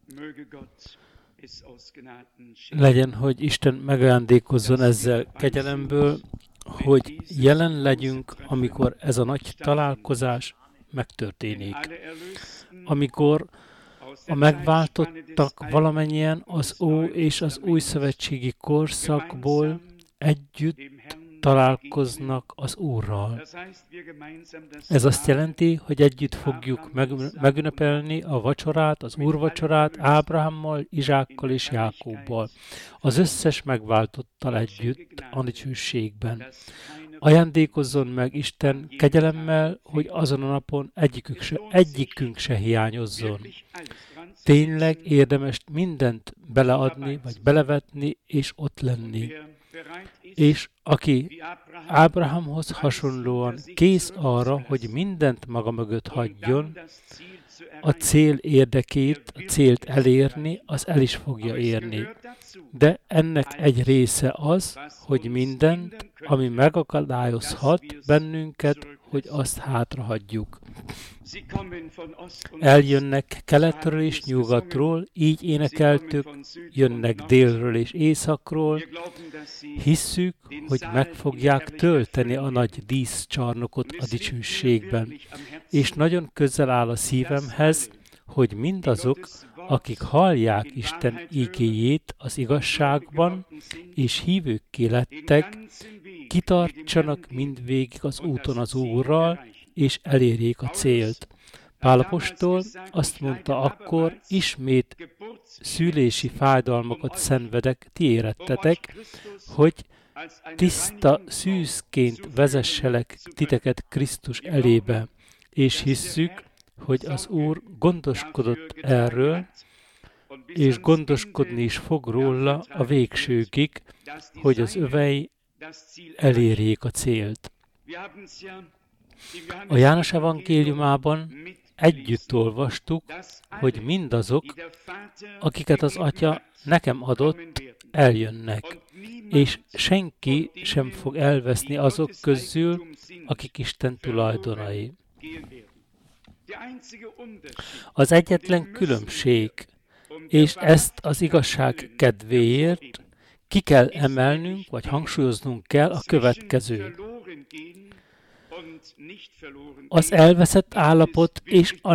Legyen, hogy Isten megajándékozzon ezzel kegyelemből, hogy jelen legyünk, amikor ez a nagy találkozás megtörténik. Amikor a megváltottak valamennyien az Ó és az Új Szövetségi korszakból együtt találkoznak az Úrral. Ez azt jelenti, hogy együtt fogjuk megünnepelni a vacsorát, az Úrvacsorát Ábrahámmal, Izsákkal és Jákobbal, az összes megváltottal együtt a dicsőségben. Ajándékozzon meg Isten kegyelemmel, hogy azon a napon egyikünk se hiányozzon. Tényleg érdemes mindent beleadni, vagy belevetni, és ott lenni. És aki Ábrahámhoz hasonlóan kész arra, hogy mindent maga mögött hagyjon, a cél érdekét, a célt elérni, az el is fogja érni. De ennek egy része az, hogy mindent, ami megakadályozhat bennünket, hogy azt hátrahagyjuk. Eljönnek keletről és nyugatról, így énekeltük, jönnek délről és északról. Hisszük, hogy meg fogják tölteni a nagy díszcsarnokot a dicsőségben. És nagyon közel áll a szívemhez, hogy mindazok, akik hallják Isten igéjét az igazságban, és hívőkké lettek, kitartsanak mindvégig az úton az Úrral, és elérjék a célt. Pál apostol azt mondta akkor, ismét szülési fájdalmakat szenvedek, ti érettetek, hogy tiszta szűzként vezesselek titeket Krisztus elébe, és hisszük, hogy az Úr gondoskodott erről, és gondoskodni is fog róla a végsőkig, hogy az övei elérjék a célt. A János evangéliumában együtt olvastuk, hogy mindazok, akiket az Atya nekem adott, eljönnek, és senki sem fog elveszni azok közül, akik Isten tulajdonai. Az egyetlen különbség, és ezt az igazság kedvéért ki kell emelnünk, vagy hangsúlyoznunk kell a következő. Az elveszett állapot és a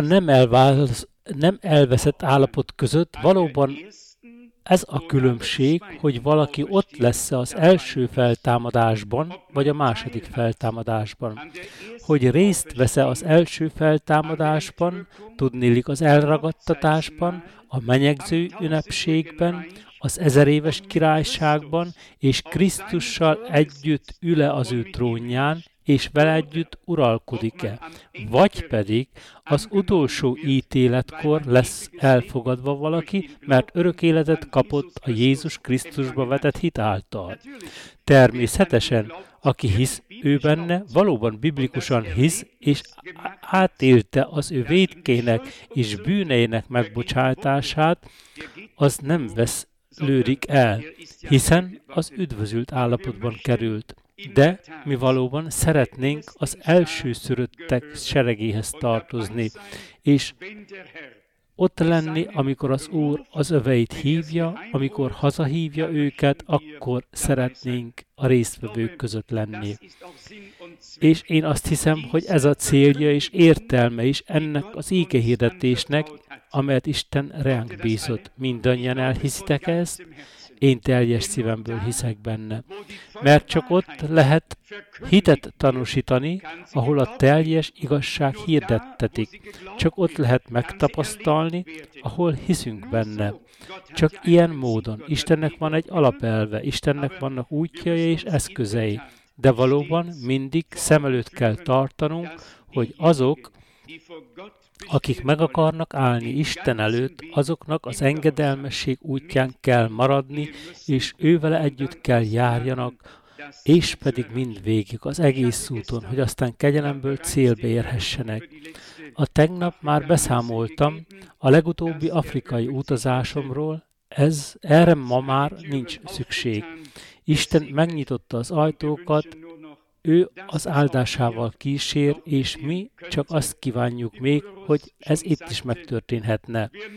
nem elveszett állapot között valóban ez a különbség, hogy valaki ott lesz az első feltámadásban, vagy a második feltámadásban. Hogy részt vesz-e az első feltámadásban, tudniillik az elragadtatásban, a menyegző ünnepségben, az 1000 éves királyságban, és Krisztussal együtt ül-e az ő trónján, és vele együtt uralkodik-e, vagy pedig az utolsó ítéletkor lesz elfogadva valaki, mert örök életet kapott a Jézus Krisztusba vetett hit által. Természetesen, aki hisz ő benne, valóban biblikusan hisz, és átélte az ő vétkének és bűneinek megbocsátását, az nem veszlődik el, hiszen az üdvözült állapotban került. De mi valóban szeretnénk az elsőszülöttek seregéhez tartozni, és ott lenni, amikor az Úr az öveit hívja, amikor hazahívja őket, akkor szeretnénk a résztvevők között lenni. És én azt hiszem, hogy ez a célja és értelme is ennek az ígehirdetésnek, amelyet Isten ránk bízott. Mindannyian elhiszitek ezt? Én teljes szívemből hiszek benne. Mert csak ott lehet hitet tanúsítani, ahol a teljes igazság hirdettetik. Csak ott lehet megtapasztalni, ahol hiszünk benne. Csak ilyen módon. Istennek van egy alapelve, Istennek vannak útjai és eszközei. De valóban mindig szem előtt kell tartanunk, hogy azok, akik meg akarnak állni Isten előtt, azoknak az engedelmesség útján kell maradni, és ővele együtt kell járjanak, és pedig mindvégig az egész úton, hogy aztán kegyelemből célbe érhessenek. A tegnap már beszámoltam a legutóbbi afrikai utazásomról, erre ma már nincs szükség. Isten megnyitotta az ajtókat, ő az áldásával kísér, és mi csak azt kívánjuk még, hogy ez itt is megtörténhetne.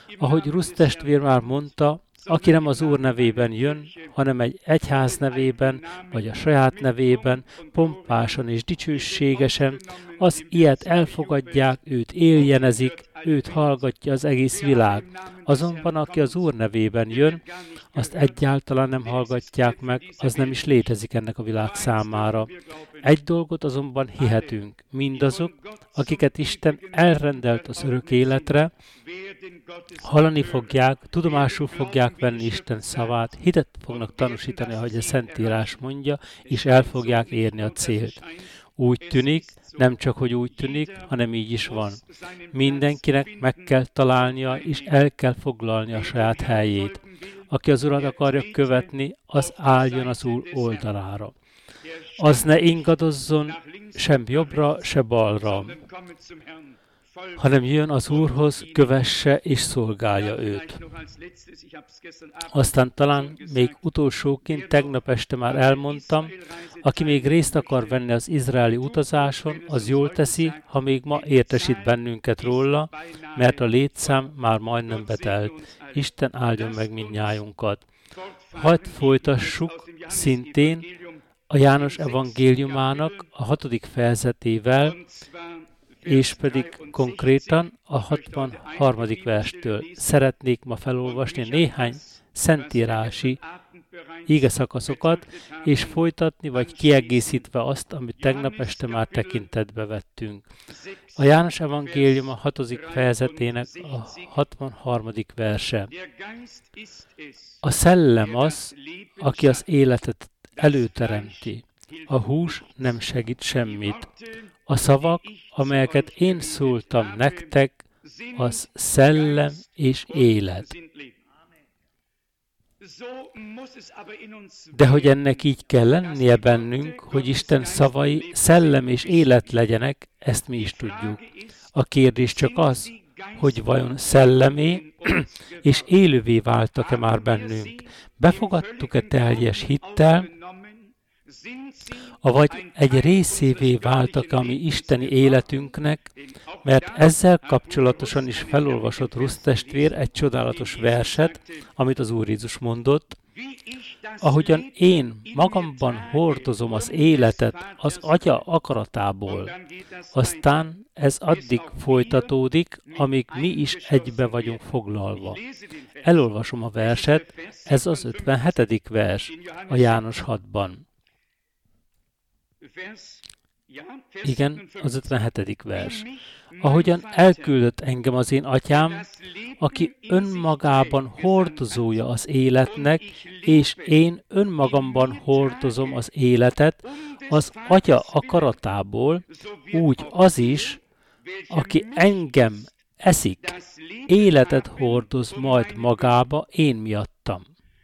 Ahogy Rusz testvér már mondta, aki nem az Úr nevében jön, hanem egy egyház nevében, vagy a saját nevében, pompásan és dicsőségesen, az ilyet elfogadják, őt éljenezik, őt hallgatja az egész világ. Azonban aki az Úr nevében jön, azt egyáltalán nem hallgatják meg, az nem is létezik ennek a világ számára. Egy dolgot azonban hihetünk, mindazok, akiket Isten elrendelt az örök életre, hallani fogják, tudomásul fogják venni Isten szavát, hitet fognak tanúsítani, ahogy a Szentírás mondja, és el fogják érni a célt. Úgy tűnik, nem csak, hogy úgy tűnik, hanem így is van. Mindenkinek meg kell találnia, és el kell foglalni a saját helyét. Aki az Urat akarja követni, az álljon az Úr oldalára. Az ne ingadozzon sem jobbra, se balra, hanem jön az Úrhoz, kövesse és szolgálja őt. Aztán talán még utolsóként tegnap este már elmondtam, aki még részt akar venni az izraeli utazáson, az jól teszi, ha még ma értesít bennünket róla, mert a létszám már majdnem betelt. Isten áldjon meg mindnyájunkat. Hadd folytassuk szintén a János evangéliumának a 6. fejezetével, és pedig konkrétan a 63. verstől szeretnék ma felolvasni néhány szentírási igeszakaszokat, és folytatni vagy kiegészítve azt, amit tegnap este már tekintetbe vettünk. A János evangélium a 6. fejezetének a 63. verse. A szellem az, aki az életet előteremti. A hús nem segít semmit. A szavak, amelyeket én szóltam nektek, az szellem és élet. De hogy ennek így kell lennie bennünk, hogy Isten szavai szellem és élet legyenek, ezt mi is tudjuk. A kérdés csak az, hogy vajon szellemé és élővé váltak-e már bennünk. Befogadtuk-e teljes hittel, avagy egy részévé váltak a mi isteni életünknek, mert ezzel kapcsolatosan is felolvasott Rusz testvér egy csodálatos verset, amit az Úr Jézus mondott, ahogyan én magamban hordozom az életet az Atya akaratából, aztán ez addig folytatódik, amíg mi is egybe vagyunk foglalva. Elolvasom a verset, ez az 57. vers a János 6-ban. Igen, az 57. vers. Ahogyan elküldött engem az én atyám, aki önmagában hordozója az életnek, és én önmagamban hordozom az életet az Atya akaratából, úgy az is, aki engem eszik, életet hordoz majd magába én miattam.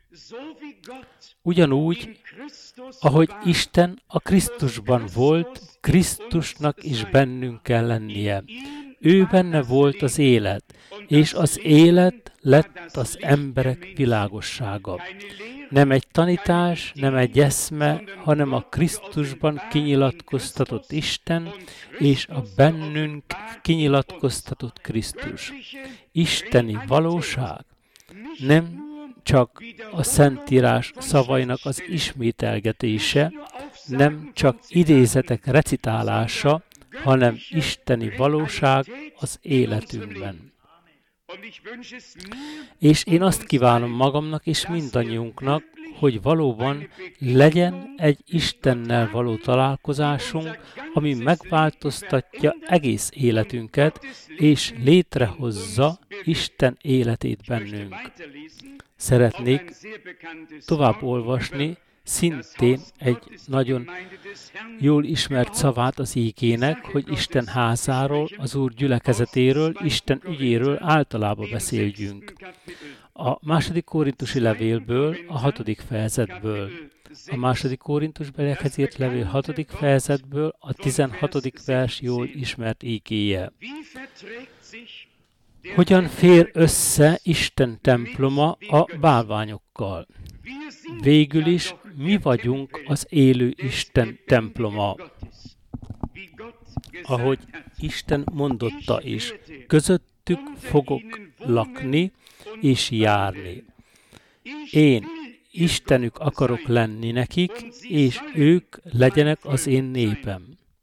Ugyanúgy, ahogy Isten a Krisztusban volt, Krisztusnak is bennünk kell lennie. Ő benne volt az élet, és az élet lett az emberek világossága. Nem egy tanítás, nem egy eszme, hanem a Krisztusban kinyilatkoztatott Isten, és a bennünk kinyilatkoztatott Krisztus. Isteni valóság nem csak a Szentírás szavainak az ismételgetése, nem csak idézetek recitálása, hanem isteni valóság az életünkben. És én azt kívánom magamnak és mindannyiunknak, hogy valóban legyen egy Istennel való találkozásunk, ami megváltoztatja egész életünket, és létrehozza Isten életét bennünk. Szeretnék tovább olvasni szintén egy nagyon jól ismert szavát az ígének, hogy Isten házáról, az Úr gyülekezetéről, Isten ügyéről általában beszéljünk. A 2. Korintusi levélből, a 6. fejezetből. A 2. Korintusbeliekhez írt levél 6. fejezetből a 16. vers jól ismert ígéje. Hogyan fér össze Isten temploma a bálványokkal? Végül is mi vagyunk az élő Isten temploma. Ahogy Isten mondotta is, közöttük fogok lakni és járni. Én Istenük akarok lenni nekik, és ők legyenek az én népem.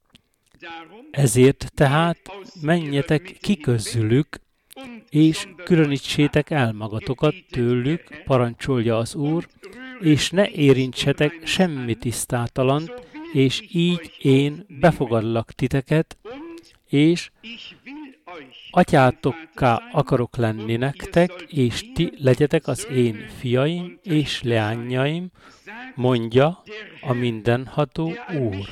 Ezért tehát menjetek ki közülük, és különítsétek el magatokat tőlük, parancsolja az Úr, és ne érintsetek semmi tisztátalant, és így én befogadlak titeket, és atyátokká akarok lenni nektek, és ti legyetek az én fiaim és leányaim, mondja a mindenható Úr.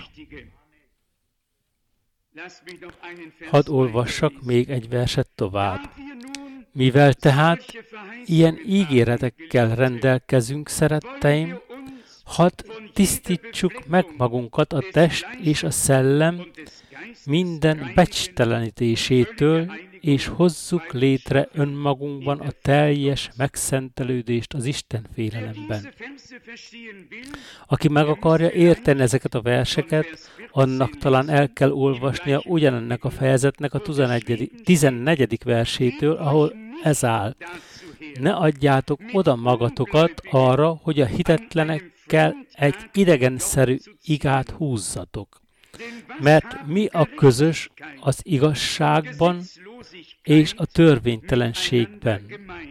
Hadd olvassak még egy verset tovább. Mivel tehát ilyen ígéretekkel rendelkezünk, szeretteim, hadd tisztítsuk meg magunkat a test és a szellem minden becstelenítésétől, és hozzuk létre önmagunkban a teljes megszentelődést az Isten félelemben. Aki meg akarja érteni ezeket a verseket, annak talán el kell olvasnia ugyanennek a fejezetnek a 14. versétől, ahol ez áll. Ne adjátok oda magatokat arra, hogy a hitetlenekkel egy idegenszerű igát húzzatok. Mert mi a közös az igazságban és a törvénytelenségben?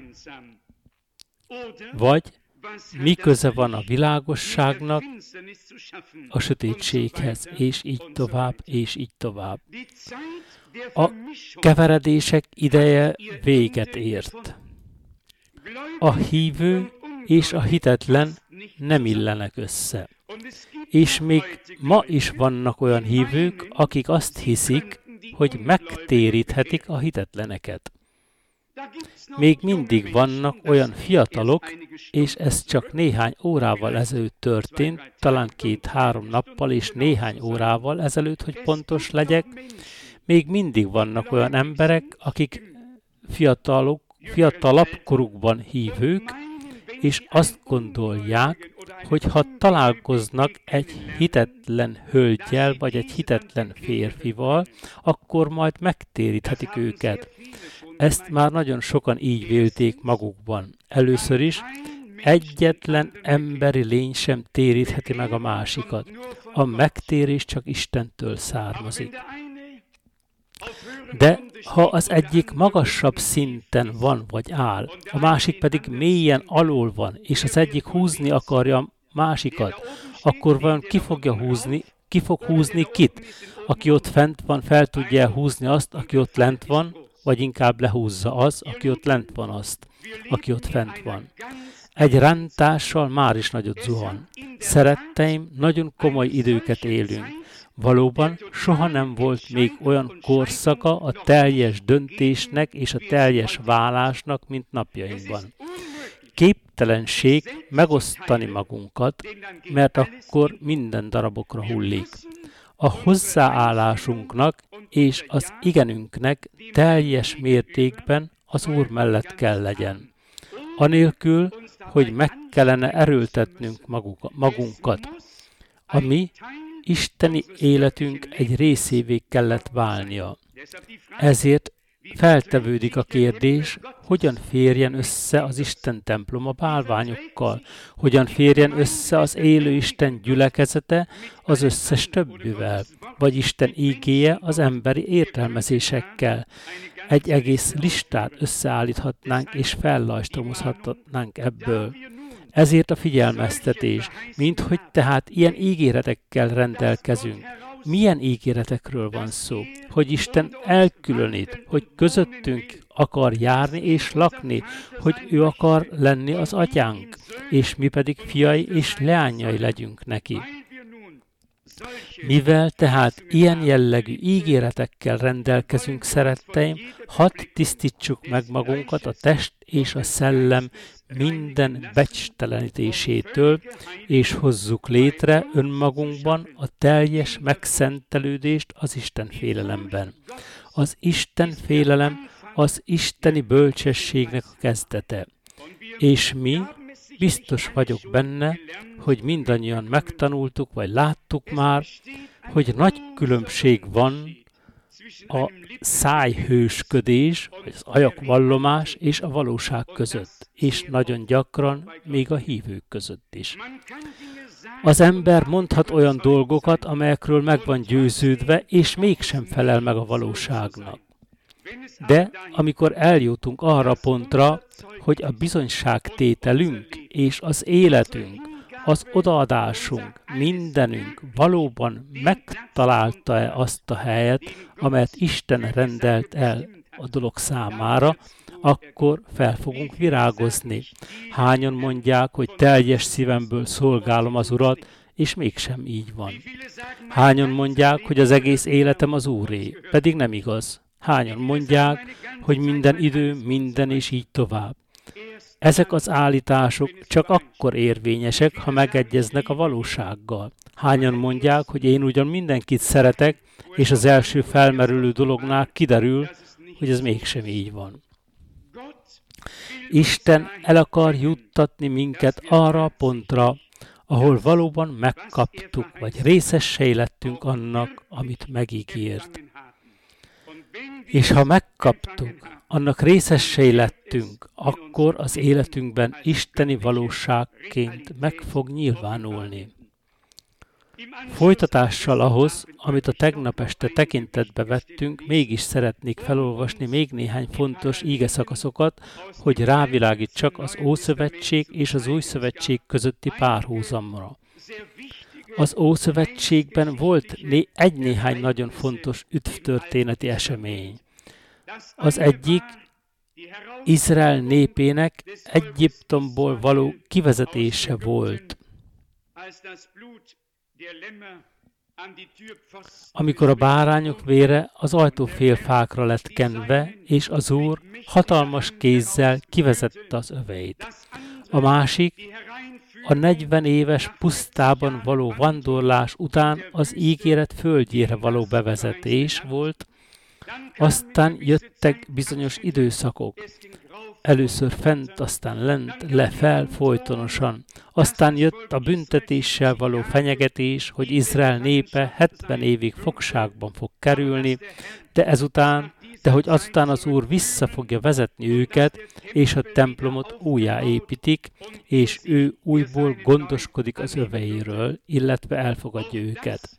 Vagy mi köze van a világosságnak a sötétséghez, és így tovább, és így tovább. A keveredések ideje véget ért. A hívő és a hitetlen nem illenek össze. És még ma is vannak olyan hívők, akik azt hiszik, hogy megtéríthetik a hitetleneket. Még mindig vannak olyan fiatalok, és ez csak néhány órával ezelőtt történt, talán 2-3 nappal és néhány órával ezelőtt, hogy pontos legyek, még mindig vannak olyan emberek, akik fiatalabb korukban hívők, és azt gondolják, hogy ha találkoznak egy hitetlen hölggyel, vagy egy hitetlen férfival, akkor majd megtéríthetik őket. Ezt már nagyon sokan így vélték magukban. Először is, egyetlen emberi lény sem térítheti meg a másikat. A megtérés csak Istentől származik. De ha az egyik magasabb szinten van vagy áll, a másik pedig mélyen alul van, és az egyik húzni akarja a másikat, akkor vajon ki fog húzni kit? Aki ott fent van, fel tudja húzni azt, aki ott lent van, vagy inkább lehúzza az, aki ott lent van azt, aki ott fent van. Egy rántással már is nagyot zuhan. Szeretteim, nagyon komoly időket élünk. Valóban soha nem volt még olyan korszaka a teljes döntésnek és a teljes válásnak, mint napjainkban. Képtelenség megosztani magunkat, mert akkor minden darabokra hullik. A hozzáállásunknak és az igenünknek teljes mértékben az Úr mellett kell legyen. Anélkül, hogy meg kellene erőltetnünk magunkat. A mi isteni életünk egy részévé kellett válnia. Ezért feltevődik a kérdés, hogyan férjen össze az Isten temploma bálványokkal, hogyan férjen össze az élő Isten gyülekezete az összes többivel, vagy Isten ígéje az emberi értelmezésekkel. Egy egész listát összeállíthatnánk és fellajstromozhatnánk ebből. Ezért a figyelmeztetés, minthogy tehát ilyen ígéretekkel rendelkezünk. Milyen ígéretekről van szó? Hogy Isten elkülönít, hogy közöttünk akar járni és lakni, hogy ő akar lenni az atyánk, és mi pedig fiai és leányai legyünk neki. Mivel tehát ilyen jellegű ígéretekkel rendelkezünk, szeretteim, hadd tisztítsuk meg magunkat a test és a szellem minden becstelenítésétől, és hozzuk létre önmagunkban a teljes megszentelődést az Isten félelemben. Az Isten félelem az isteni bölcsességnek a kezdete. És mi, biztos vagyok benne, hogy mindannyian megtanultuk, vagy láttuk már, hogy nagy különbség van a szájhősködés, vagy az ajakvallomás és a valóság között, és nagyon gyakran még a hívők között is. Az ember mondhat olyan dolgokat, amelyekről meg van győződve, és mégsem felel meg a valóságnak. De amikor eljutunk arra pontra, hogy a bizonyságtételünk és az életünk, az odaadásunk, mindenünk valóban megtalálta-e azt a helyet, amelyet Isten rendelt el a dolog számára, akkor fel fogunk virágozni. Hányan mondják, hogy teljes szívemből szolgálom az Urat, és mégsem így van. Hányan mondják, hogy az egész életem az Úré, pedig nem igaz. Hányan mondják, hogy minden idő, minden és így tovább. Ezek az állítások csak akkor érvényesek, ha megegyeznek a valósággal. Hányan mondják, hogy én ugyan mindenkit szeretek, és az első felmerülő dolognál kiderül, hogy ez mégsem így van. Isten el akar juttatni minket arra a pontra, ahol valóban megkaptuk, vagy részessé lettünk annak, amit megígért. És ha megkaptuk, annak részessé lettünk, akkor az életünkben isteni valóságként meg fog nyilvánulni. Folytatással ahhoz, amit a tegnap este tekintetbe vettünk, mégis szeretnék felolvasni még néhány fontos ígeszakaszokat, hogy rávilágítsak az Ószövetség és az Új Szövetség közötti párhuzamra. Az Ószövetségben volt néhány nagyon fontos üdvtörténeti esemény. Az egyik Izrael népének Egyiptomból való kivezetése volt. Amikor a bárányok vére az ajtófélfákra lett kenve, és az Úr hatalmas kézzel kivezette az öveit. A másik a 40 éves pusztában való vándorlás után az ígéret földjére való bevezetés volt, aztán jöttek bizonyos időszakok. Először fent, aztán lent, le-fel folytonosan. Aztán jött a büntetéssel való fenyegetés, hogy Izrael népe 70 évig fogságban fog kerülni, de hogy azután az Úr vissza fogja vezetni őket, és a templomot újjáépítik, és ő újból gondoskodik az öveiről, illetve elfogadja őket.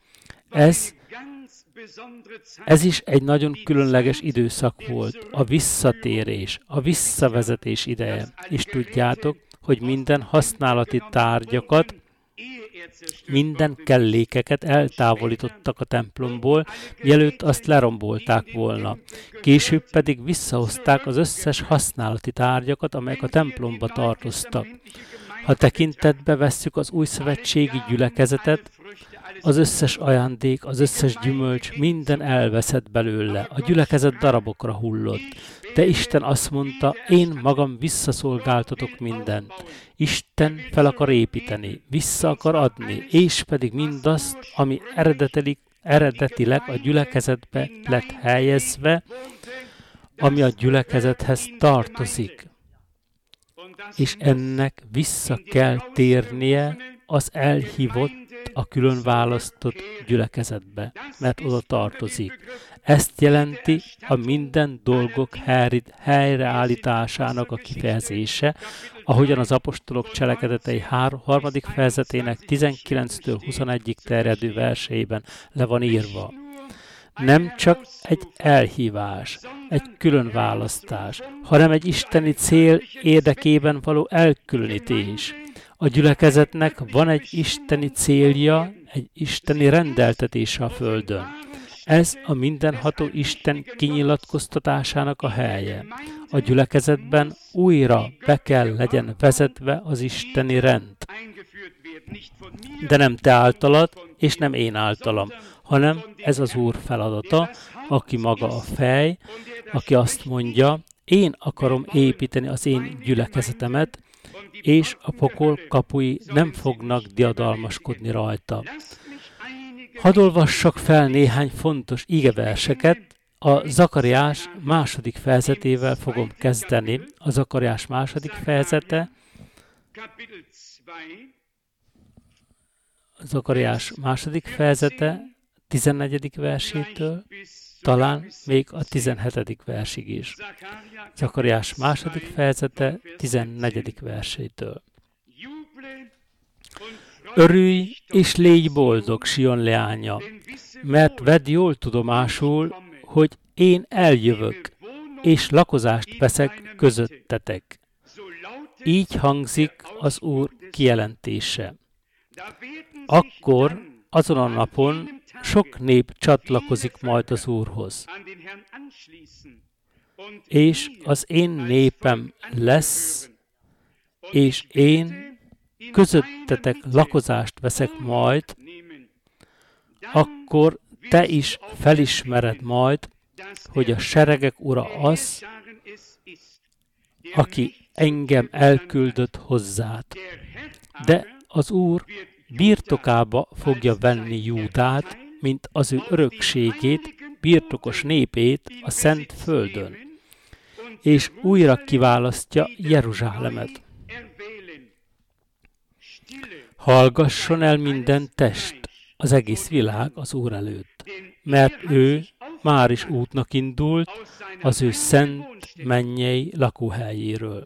Ez is egy nagyon különleges időszak volt, a visszatérés, a visszavezetés ideje. És tudjátok, hogy minden használati tárgyakat, minden kellékeket eltávolítottak a templomból, mielőtt azt lerombolták volna. Később pedig visszahozták az összes használati tárgyakat, amelyek a templomba tartoztak. Ha tekintetbe vesszük az újszövetségi gyülekezetet, az összes ajándék, az összes gyümölcs, minden elveszett belőle, a gyülekezet darabokra hullott. De Isten azt mondta, én magam visszaszolgáltatok mindent. Isten fel akar építeni, vissza akar adni, és pedig mindazt, ami eredetileg a gyülekezetbe lett helyezve, ami a gyülekezethez tartozik. És ennek vissza kell térnie az elhívott, a külön választott gyülekezetbe, mert oda tartozik. Ezt jelenti a minden dolgok helyreállításának a kifejezése, ahogyan az apostolok cselekedetei 3. fejezetének 19-től 21-ig terjedő verseiben le van írva. Nem csak egy elhívás, egy külön választás, hanem egy isteni cél érdekében való elkülönítés. A gyülekezetnek van egy isteni célja, egy isteni rendeltetése a földön. Ez a mindenható Isten kinyilatkoztatásának a helye. A gyülekezetben újra be kell legyen vezetve az isteni rend. De nem te általad, és nem én általam, hanem ez az Úr feladata, aki maga a fej, aki azt mondja, én akarom építeni az én gyülekezetemet, és a pokol kapui nem fognak diadalmaskodni rajta. Hadd olvassak fel néhány fontos igeverseket, a Zakariás 2. fejezetével fogom kezdeni. A Zakariás 2. fejezete, Zakariás 2. fejezete 14. versétől talán még a 17. versig is. Zakariás 2. fejezete 14. versétől. Örülj és légy boldog, Sion leánya, mert vedd jól tudomásul, hogy én eljövök, és lakozást veszek közöttetek. Így hangzik az Úr kijelentése. Akkor azon a napon sok nép csatlakozik majd az Úrhoz, és az én népem lesz, és én közöttetek lakozást veszek majd, akkor te is felismered majd, hogy a seregek ura az, aki engem elküldött hozzád. De az Úr birtokába fogja venni Júdát, mint az ő örökségét, birtokos népét a szent földön, és újra kiválasztja Jeruzsálemet. Hallgasson el minden test, az egész világ az Úr előtt, mert ő már is útnak indult az ő szent mennyei lakóhelyéről.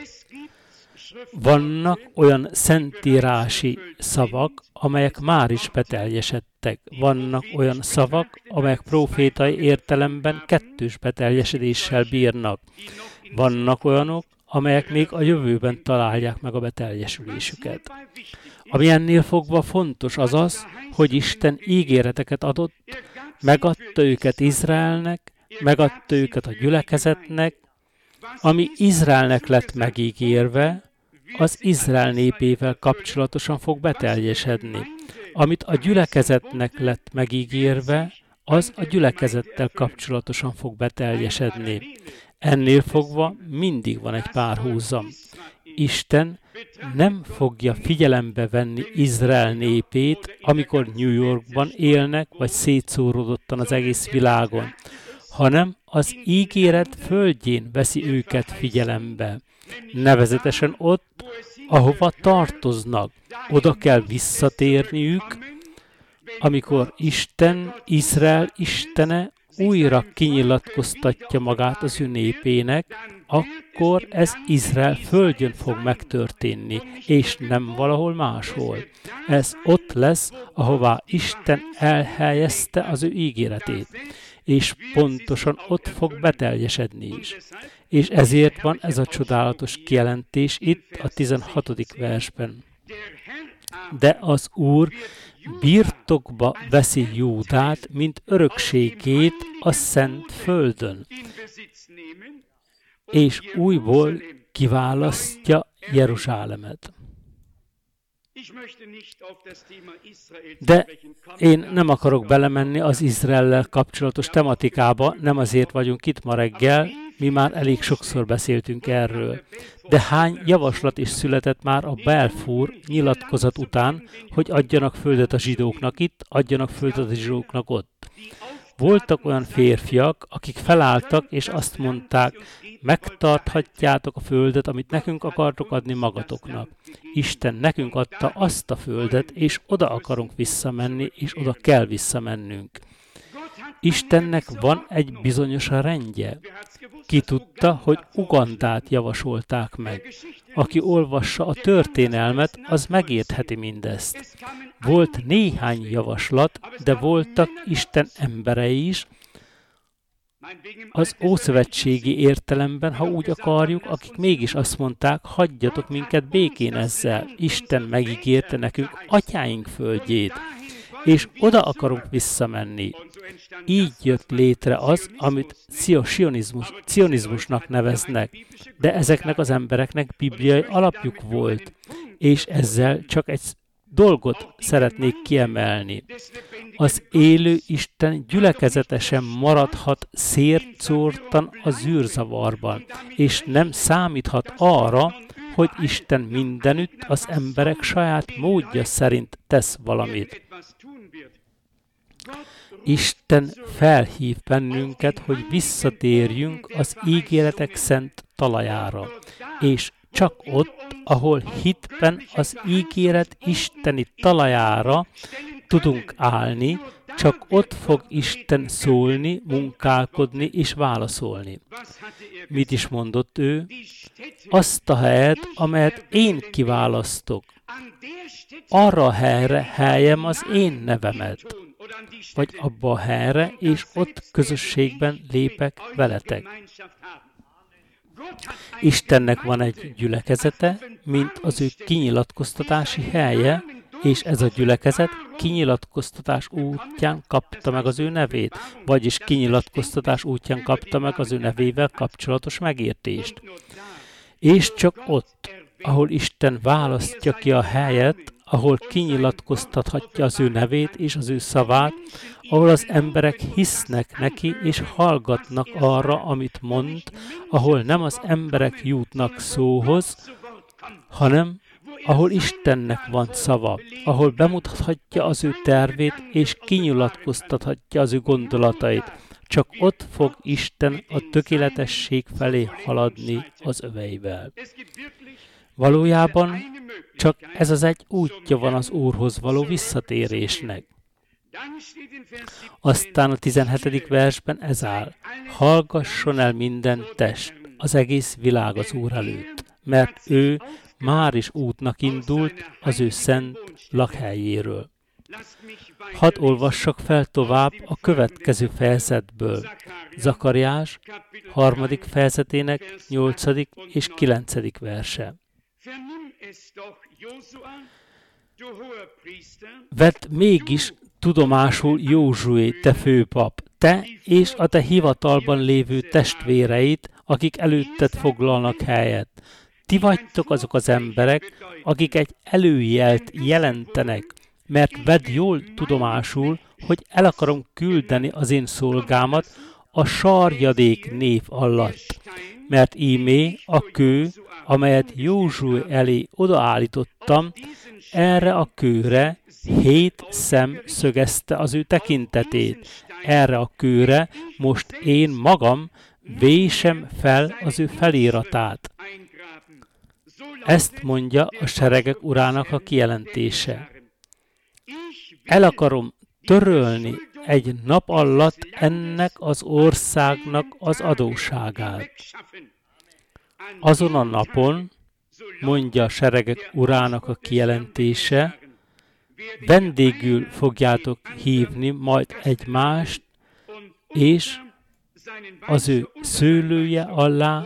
Vannak olyan szentírási szavak, amelyek már is beteljesedtek. Vannak olyan szavak, amelyek prófétai értelemben kettős beteljesedéssel bírnak. Vannak olyanok, amelyek még a jövőben találják meg a beteljesülésüket. Ami ennél fogva fontos az az, hogy Isten ígéreteket adott, megadta őket Izraelnek, megadta őket a gyülekezetnek, ami Izraelnek lett megígérve, az Izrael népével kapcsolatosan fog beteljesedni. Amit a gyülekezetnek lett megígérve, az a gyülekezettel kapcsolatosan fog beteljesedni. Ennél fogva mindig van egy párhuzam. Isten nem fogja figyelembe venni Izrael népét, amikor New Yorkban élnek, vagy szétszóródottan az egész világon, hanem az ígéret földjén veszi őket figyelembe. Nevezetesen ott, ahova tartoznak, oda kell visszatérniük, amikor Isten, Izrael Istene újra kinyilatkoztatja magát az ő népének, akkor ez Izrael földjön fog megtörténni, és nem valahol máshol. Ez ott lesz, ahová Isten elhelyezte az ő ígéretét, és pontosan ott fog beteljesedni is. És ezért van ez a csodálatos kijelentés itt a 16. versben. De az Úr birtokba veszi Júdát, mint örökségét a szent földön, és újból kiválasztja Jeruzsálemet. De én nem akarok belemenni az Izraellel kapcsolatos tematikába, nem azért vagyunk itt ma reggel, mi már elég sokszor beszéltünk erről. De hány javaslat is született már a Balfour nyilatkozat után, hogy adjanak földet a zsidóknak itt, adjanak földet a zsidóknak ott. Voltak olyan férfiak, akik felálltak és azt mondták, megtarthatjátok a földet, amit nekünk akartok adni magatoknak. Isten nekünk adta azt a földet, és oda akarunk visszamenni, és oda kell visszamennünk. Istennek van egy bizonyos rendje. Ki tudta, hogy Ugandát javasolták meg. Aki olvassa a történelmet, az megértheti mindezt. Volt néhány javaslat, de voltak Isten emberei is, az ószövetségi értelemben, ha úgy akarjuk, akik mégis azt mondták, hagyjatok minket békén ezzel. Isten megígérte nekünk atyáink földjét, és oda akarunk visszamenni. Így jött létre az, amit cionizmusnak neveznek, de ezeknek az embereknek bibliai alapjuk volt, és ezzel csak egy dolgot szeretnék kiemelni. Az élő Isten gyülekezetesen maradhat szétszórtan a zűrzavarban, és nem számíthat arra, hogy Isten mindenütt az emberek saját módja szerint tesz valamit. Isten felhív bennünket, hogy visszatérjünk az ígéretek szent talajára, és csak ott, ahol hitben az ígéret isteni talajára tudunk állni, csak ott fog Isten szólni, munkálkodni és válaszolni. Mit is mondott ő? Azt a helyet, amelyet én kiválasztok. Arra a helyre helyem az én nevemet. Vagy abba a helyre, és ott közösségben lépek veletek. Istennek van egy gyülekezete, mint az ő kinyilatkoztatási helye, és ez a gyülekezet kinyilatkoztatás útján kapta meg az ő nevét, vagyis kinyilatkoztatás útján kapta meg az ő nevével kapcsolatos megértést. És csak ott, ahol Isten választja ki a helyet, ahol kinyilatkoztathatja az ő nevét és az ő szavát, ahol az emberek hisznek neki és hallgatnak arra, amit mond, ahol nem az emberek jutnak szóhoz, hanem ahol Istennek van szava, ahol bemutathatja az ő tervét és kinyilatkoztathatja az ő gondolatait. Csak ott fog Isten a tökéletesség felé haladni az öveivel. Valójában csak ez az egy útja van az Úrhoz való visszatérésnek. Aztán a 17. versben ez áll: hallgasson el minden test, az egész világ az Úr előtt, mert ő már is útnak indult az ő szent lakhelyéről. Hadd olvassak fel tovább a következő fejezetből. Zakariás 3. fejezetének 8. és 9. verse. Vedd mégis tudomásul Józsué, te főpap, te és a te hivatalban lévő testvéreit, akik előtted foglalnak helyet. Ti vagytok azok az emberek, akik egy előjelt jelentenek, mert vedd jól tudomásul, hogy el akarom küldeni az én szolgámat a sarjadék név alatt. Mert ímé a kő, amelyet Józsué elé odaállítottam, erre a kőre 7 szem szögezte az ő tekintetét. Erre a kőre most én magam vésem fel az ő feliratát. Ezt mondja a seregek urának a kijelentése. El akarom törölni egy nap alatt ennek az országnak az adósságát. Azon a napon, mondja a seregek urának a kijelentése, vendégül fogjátok hívni majd egymást, és az ő szőlője alá,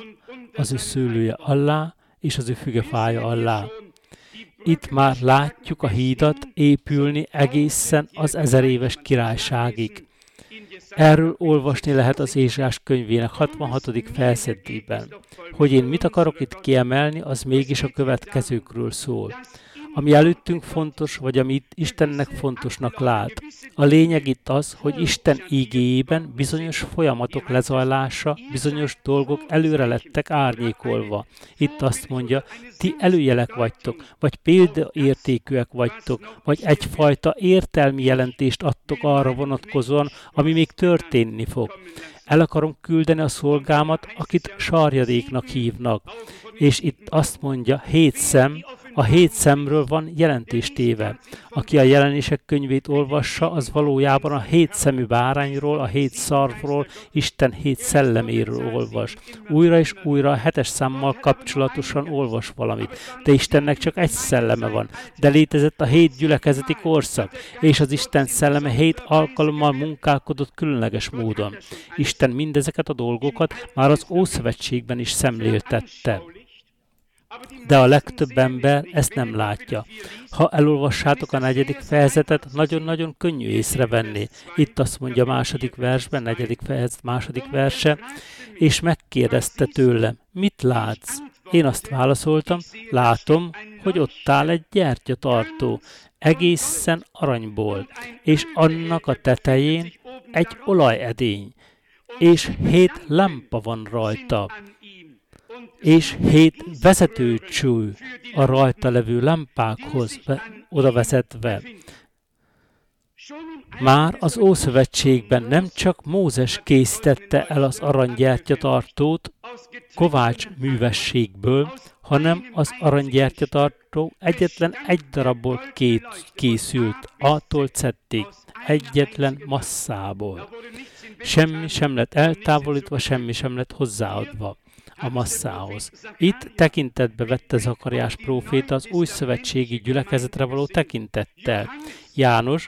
és az ő fügefája alá. Itt már látjuk a hídat épülni egészen az 1000 éves királyságig. Erről olvasni lehet az Ézsaiás könyvének 66. fejezetében. Hogy én mit akarok itt kiemelni, az mégis a következőkről szól. Ami előttünk fontos, vagy amit Istennek fontosnak lát. A lényeg itt az, hogy Isten ígéjében bizonyos folyamatok lezajlása, bizonyos dolgok előre lettek árnyékolva. Itt azt mondja, ti előjelek vagytok, vagy példaértékűek vagytok, vagy egyfajta értelmi jelentést adtok arra vonatkozóan, ami még történni fog. El akarom küldeni a szolgámat, akit sarjadéknak hívnak. És itt azt mondja, 7 szem, a 7 szemről van jelentéstéve. Aki a jelenések könyvét olvassa, az valójában a 7 szemű bárányról, a 7 szarvról, Isten 7 szelleméről olvas. Újra és újra a 7-es számmal kapcsolatosan olvas valamit. De Istennek csak egy szelleme van. De létezett a 7 gyülekezeti korszak, és az Isten szelleme 7 alkalommal munkálkodott különleges módon. Isten mindezeket a dolgokat már az Ószövetségben is szemléltette. De a legtöbb ember ezt nem látja. Ha elolvassátok a 4. fejezetet, nagyon-nagyon könnyű észrevenni. Itt azt mondja a 2. versben, 4. fejezet 2. verse, és megkérdezte tőlem, mit látsz? Én azt válaszoltam, látom, hogy ott áll egy gyertyatartó, egészen aranyból, és annak a tetején egy olajedény, és 7 lámpa van rajta, és 7 vezetőcső a rajta levő lámpákhoz oda vezetve. Már az Ószövetségben nem csak Mózes készítette el az aranygyertyatartót kovács művességből, hanem az aranygyertyatartó egyetlen egy darabból készült, A-tól Z-ig, egyetlen masszából. Semmi sem lett eltávolítva, semmi sem lett hozzáadva a masszához. Itt tekintetbe vette Zakariás próféta az új szövetségi gyülekezetre való tekintettel. János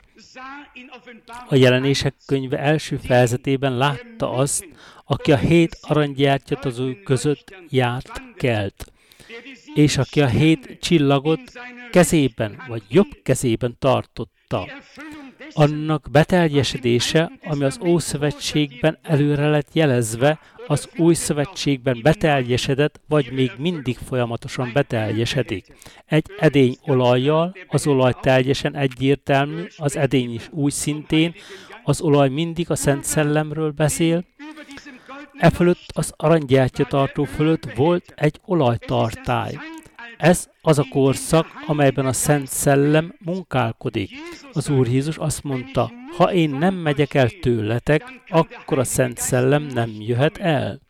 a Jelenések könyve első fejezetében látta azt, aki a 7 aranygyertyatazó között járt kelt, és aki a 7 csillagot kezében vagy jobb kezében tartotta. Annak beteljesedése, ami az Ószövetségben előre lett jelezve, az Új Szövetségben beteljesedett, vagy még mindig folyamatosan beteljesedik. Egy edény olajjal, az olaj teljesen egyértelmű, az edény is úgy szintén, az olaj mindig a Szent Szellemről beszél. E fölött az aranygyertyatartó fölött volt egy olajtartály. Ez az a korszak, amelyben a Szent Szellem munkálkodik. Az Úr Jézus azt mondta, ha én nem megyek el tőletek, akkor a Szent Szellem nem jöhet el.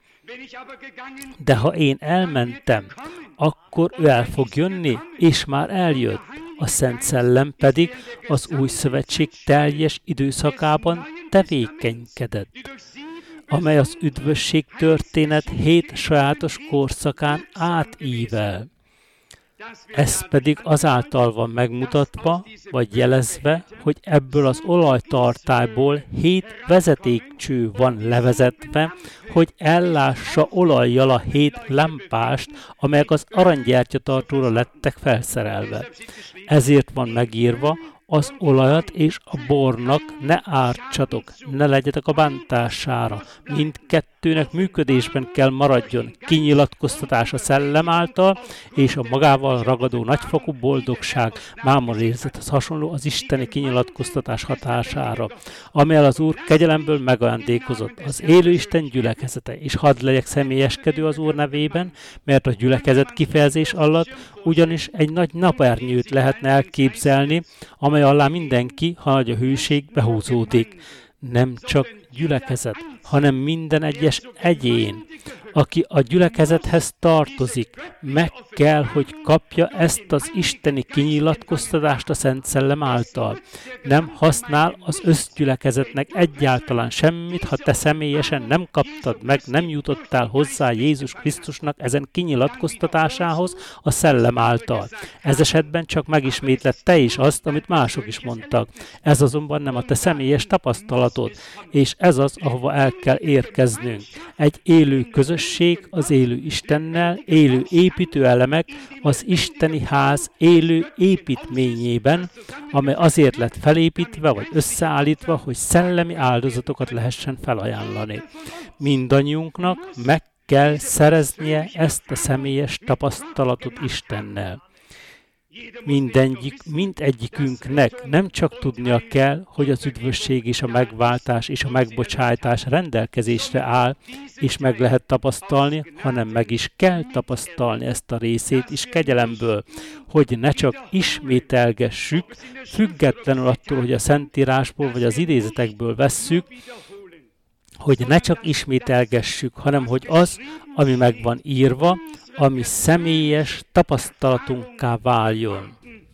De ha én elmentem, akkor ő el fog jönni, és már eljött. A Szent Szellem pedig az Új Szövetség teljes időszakában tevékenykedett, amely az üdvösség történet 7 sajátos korszakán átível. Ez pedig azáltal van megmutatva, vagy jelezve, hogy ebből az olajtartályból 7 vezetékcső van levezetve, hogy ellássa olajjal a 7 lámpást, amelyek az aranygyertyatartóra lettek felszerelve. Ezért van megírva, az olajat és a bornak ne ártsatok, ne legyetek a bántására. Mindkettőnek működésben kell maradjon. Kinyilatkoztatás a szellem által, és a magával ragadó nagyfokú boldogság, mámorérzethez hasonló az isteni kinyilatkoztatás hatására, amelyel az Úr kegyelemből megajándékozott az élő Isten gyülekezete, és hadd legyek személyeskedő az Úr nevében, mert a gyülekezet kifejezés alatt ugyanis egy nagy napernyőt lehetne elképzelni, amely alá mindenki, ha nagy a hőség, behúzódik. Nem csak gyülekezet, hanem minden egyes egyén, aki a gyülekezethez tartozik, meg kell, hogy kapja ezt az isteni kinyilatkoztatást a Szent Szellem által. Nem használ az összgyülekezetnek egyáltalán semmit, ha te személyesen nem kaptad meg, nem jutottál hozzá Jézus Krisztusnak ezen kinyilatkoztatásához a Szellem által. Ez esetben csak megismétled te is azt, amit mások is mondtak. Ez azonban nem a te személyes tapasztalatod, és ez az, ahova el kell érkeznünk. Egy élő közösség az élő Istennel, élő építőelemek az isteni ház élő építményében, amely azért lett felépítve vagy összeállítva, hogy szellemi áldozatokat lehessen felajánlani. Mindannyiunknak meg kell szereznie ezt a személyes tapasztalatot Istennel. Mindegyikünknek nem csak tudnia kell, hogy az üdvösség és a megváltás és a megbocsájtás rendelkezésre áll, és meg lehet tapasztalni, hanem meg is kell tapasztalni ezt a részét is kegyelemből, hogy ne csak ismételgessük, függetlenül attól, hogy a Szentírásból vagy az idézetekből vesszük, hogy ne csak ismételgessük, hanem hogy az, ami meg van írva, ami személyes tapasztalatunkká váljon.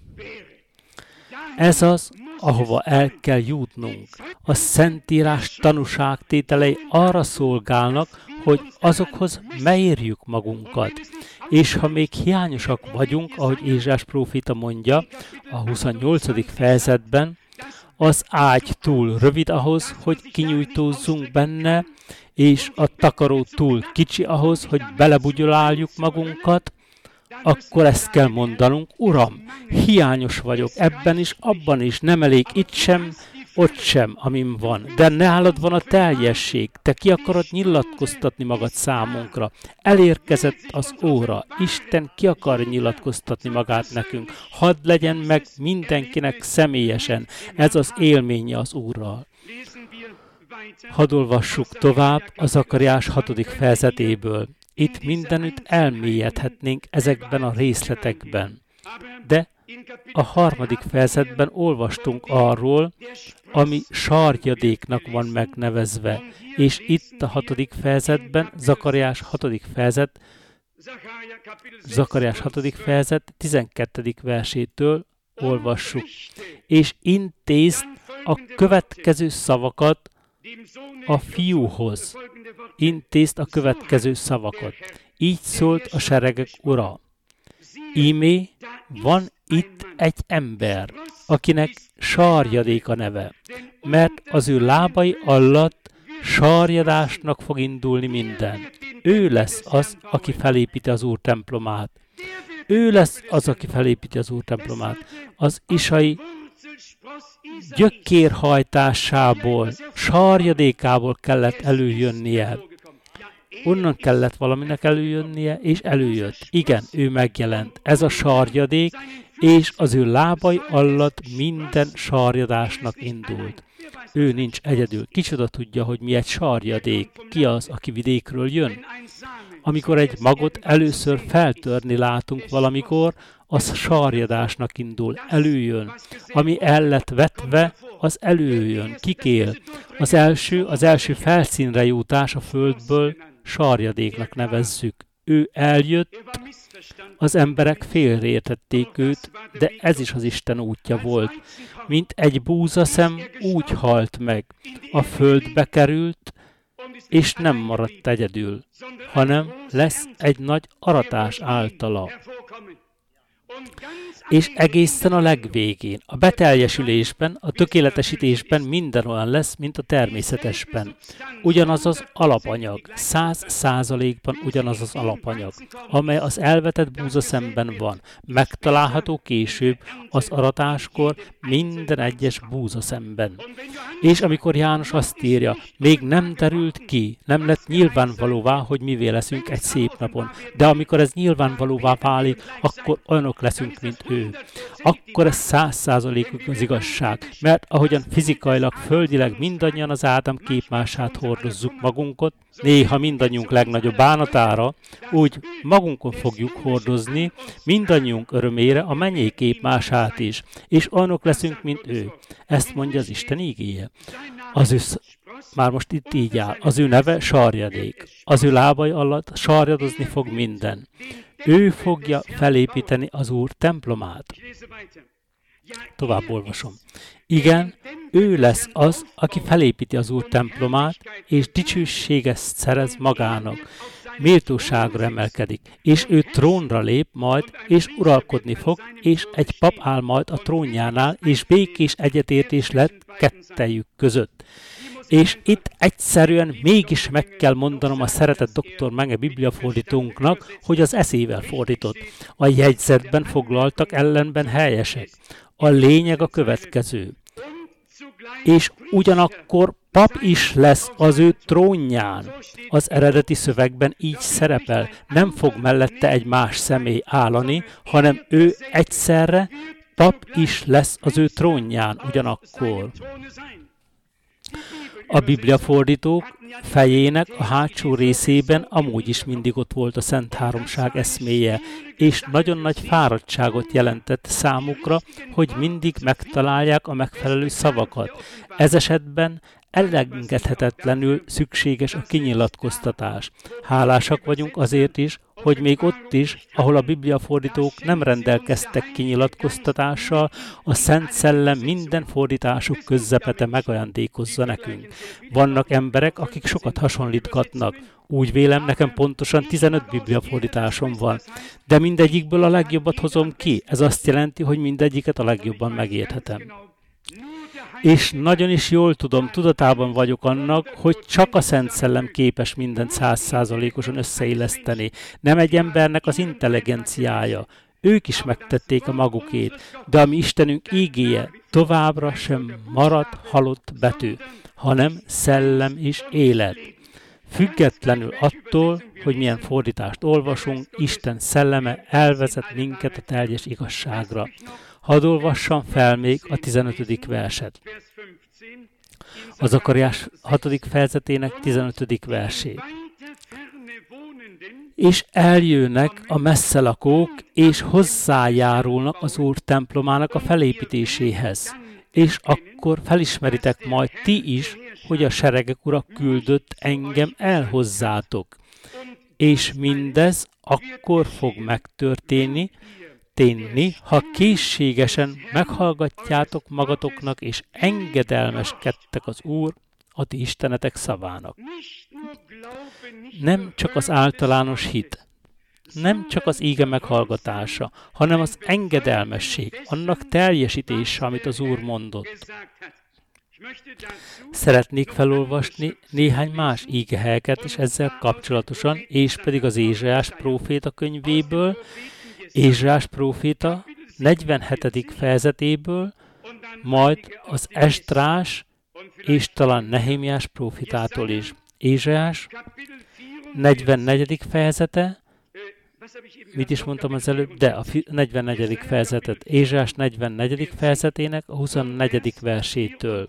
Ez az, ahova el kell jutnunk. A Szentírás tanúságtételei arra szolgálnak, hogy azokhoz megérjük magunkat. És ha még hiányosak vagyunk, ahogy Ézsás próféta mondja a 28. fejezetben, az ágy túl rövid ahhoz, hogy kinyújtózzunk benne, és a takaró túl kicsi ahhoz, hogy belebugyoláljuk magunkat, akkor ezt kell mondanunk, Uram, hiányos vagyok ebben is, abban is, nem elég itt sem, ott sem, amin van. De nálad van a teljesség, te ki akarod nyilatkoztatni magad számunkra. Elérkezett az óra, Isten ki akar nyilatkoztatni magát nekünk. Hadd legyen meg mindenkinek személyesen, ez az élménye az Úrral. Hadd olvassuk tovább a Zakariás 6. fejezetéből. Itt mindenütt elmélyedhetnénk ezekben a részletekben. De a 3. fejezetben olvastunk arról, ami sarjadéknak van megnevezve, és itt a 6. fejezetben, Zakariás 6. fejezet Zakariás 6. fejezet 12. versétől olvassuk. És intézd a következő szavakat a fiúhoz. Intézd a következő szavakat. Így szólt a seregek ura. Ímé, van itt egy ember, akinek sarjadék a neve, mert az ő lábai alatt sarjadásnak fog indulni minden. Ő lesz az, aki felépíti az Úr templomát. Ő lesz az, aki felépíti az Úr templomát. Az isai gyökérhajtásából, sarjadékából kellett előjönnie. Onnan kellett valaminek előjönnie, és előjött. Igen, ő megjelent. Ez a sarjadék, és az ő lábai alatt minden sarjadásnak indult. Ő nincs egyedül. Kicsoda tudja, hogy mi egy sarjadék. Ki az, aki vidékről jön? Amikor egy magot először feltörni látunk valamikor, az sarjadásnak indul, előjön. Ami el lett vetve, az előjön, kikél. Az első felszínre jutás a földből sarjadéknak nevezzük. Ő eljött, az emberek félreértették őt, de ez is az Isten útja volt. Mint egy búzaszem úgy halt meg. A földbe került, és nem maradt egyedül, hanem lesz egy nagy aratás általa. És egészen a legvégén, a beteljesülésben, a tökéletesítésben minden olyan lesz, mint a természetesben. Ugyanaz az alapanyag, 100%-ban ugyanaz az alapanyag, amely az elvetett búzaszemben van, megtalálható később az aratáskor minden egyes búzaszemben. És amikor János azt írja, még nem derült ki, nem lett nyilvánvalóvá, hogy mivé leszünk egy szép napon, de amikor ez nyilvánvalóvá válik, akkor olyanok leszünk, mint ő. Akkor ez 100%-ig az igazság, mert ahogyan fizikailag, földileg mindannyian az Ádám képmását hordozzuk magunkat, néha mindannyiunk legnagyobb bánatára, úgy magunkon fogjuk hordozni mindannyiunk örömére a mennyei képmását is, és olyanok leszünk, mint ő. Ezt mondja az Isten ígéje. Már most itt így áll. Az ő neve sarjadék. Az ő lábai alatt sarjadozni fog minden. Ő fogja felépíteni az Úr templomát. Tovább olvasom. Igen, ő lesz az, aki felépíti az Úr templomát, és dicsőséget szerez magának. Méltóságra emelkedik, és ő trónra lép majd, és uralkodni fog, és egy pap áll majd a trónjánál, és békés egyetértés lett kettejük között. És itt egyszerűen mégis meg kell mondanom a szeretett Dr. Menge bibliafordítónknak, hogy az eszével fordított. A jegyzetben foglaltak ellenben helyesek. A lényeg a következő. És ugyanakkor pap is lesz az ő trónján. Az eredeti szövegben így szerepel. Nem fog mellette egy más személy állani, hanem ő egyszerre pap is lesz az ő trónján ugyanakkor. A bibliafordítók fejének a hátsó részében amúgy is mindig ott volt a Szent Háromság eszméje, és nagyon nagy fáradtságot jelentett számukra, hogy mindig megtalálják a megfelelő szavakat. Ez esetben elengedhetetlenül szükséges a kinyilatkoztatás. Hálásak vagyunk azért is, hogy még ott is, ahol a bibliafordítók nem rendelkeztek kinyilatkoztatással, a Szent Szellem minden fordításuk közepete megajándékozza nekünk. Vannak emberek, akik sokat hasonlítgatnak. Úgy vélem, nekem pontosan 15 bibliafordításom van, de mindegyikből a legjobbat hozom ki. Ez azt jelenti, hogy mindegyiket a legjobban megérthetem. És nagyon is jól tudom, tudatában vagyok annak, hogy csak a Szent Szellem képes mindent 100%-osan összeilleszteni. Nem egy embernek az intelligenciája. Ők is megtették a magukét, de a mi Istenünk ígéje továbbra sem marad halott betű, hanem szellem és élet. Függetlenül attól, hogy milyen fordítást olvasunk, Isten szelleme elvezet minket a teljes igazságra. Hadd olvassam fel még a 15. verset. A Zakariás 6. fejezetének 15. versét. És eljönnek a messzelakók, és hozzájárulnak az Úr templomának a felépítéséhez. És akkor felismeritek majd ti is, hogy a seregek ura küldött engem el hozzátok. és mindez akkor fog megtörténni, ha készségesen meghallgatjátok magatoknak, és engedelmeskedtek az Úr, a ti Istenetek szavának. Nem csak az általános hit, nem csak az íge meghallgatása, hanem az engedelmesség, annak teljesítése, amit az Úr mondott. Szeretnék felolvasni néhány más ígehelyeket is ezzel kapcsolatosan, és pedig az Ézsaiás próféta könyvéből, Ézsaiás próféta 47. fejezetéből, majd az Esdrás és talán Nehémiás prófétától is. Ézsaiás 44. fejezete, mit is mondtam az előbb? De a 44. fejezetet, Ézsaiás 44. fejezetének a 24. versétől.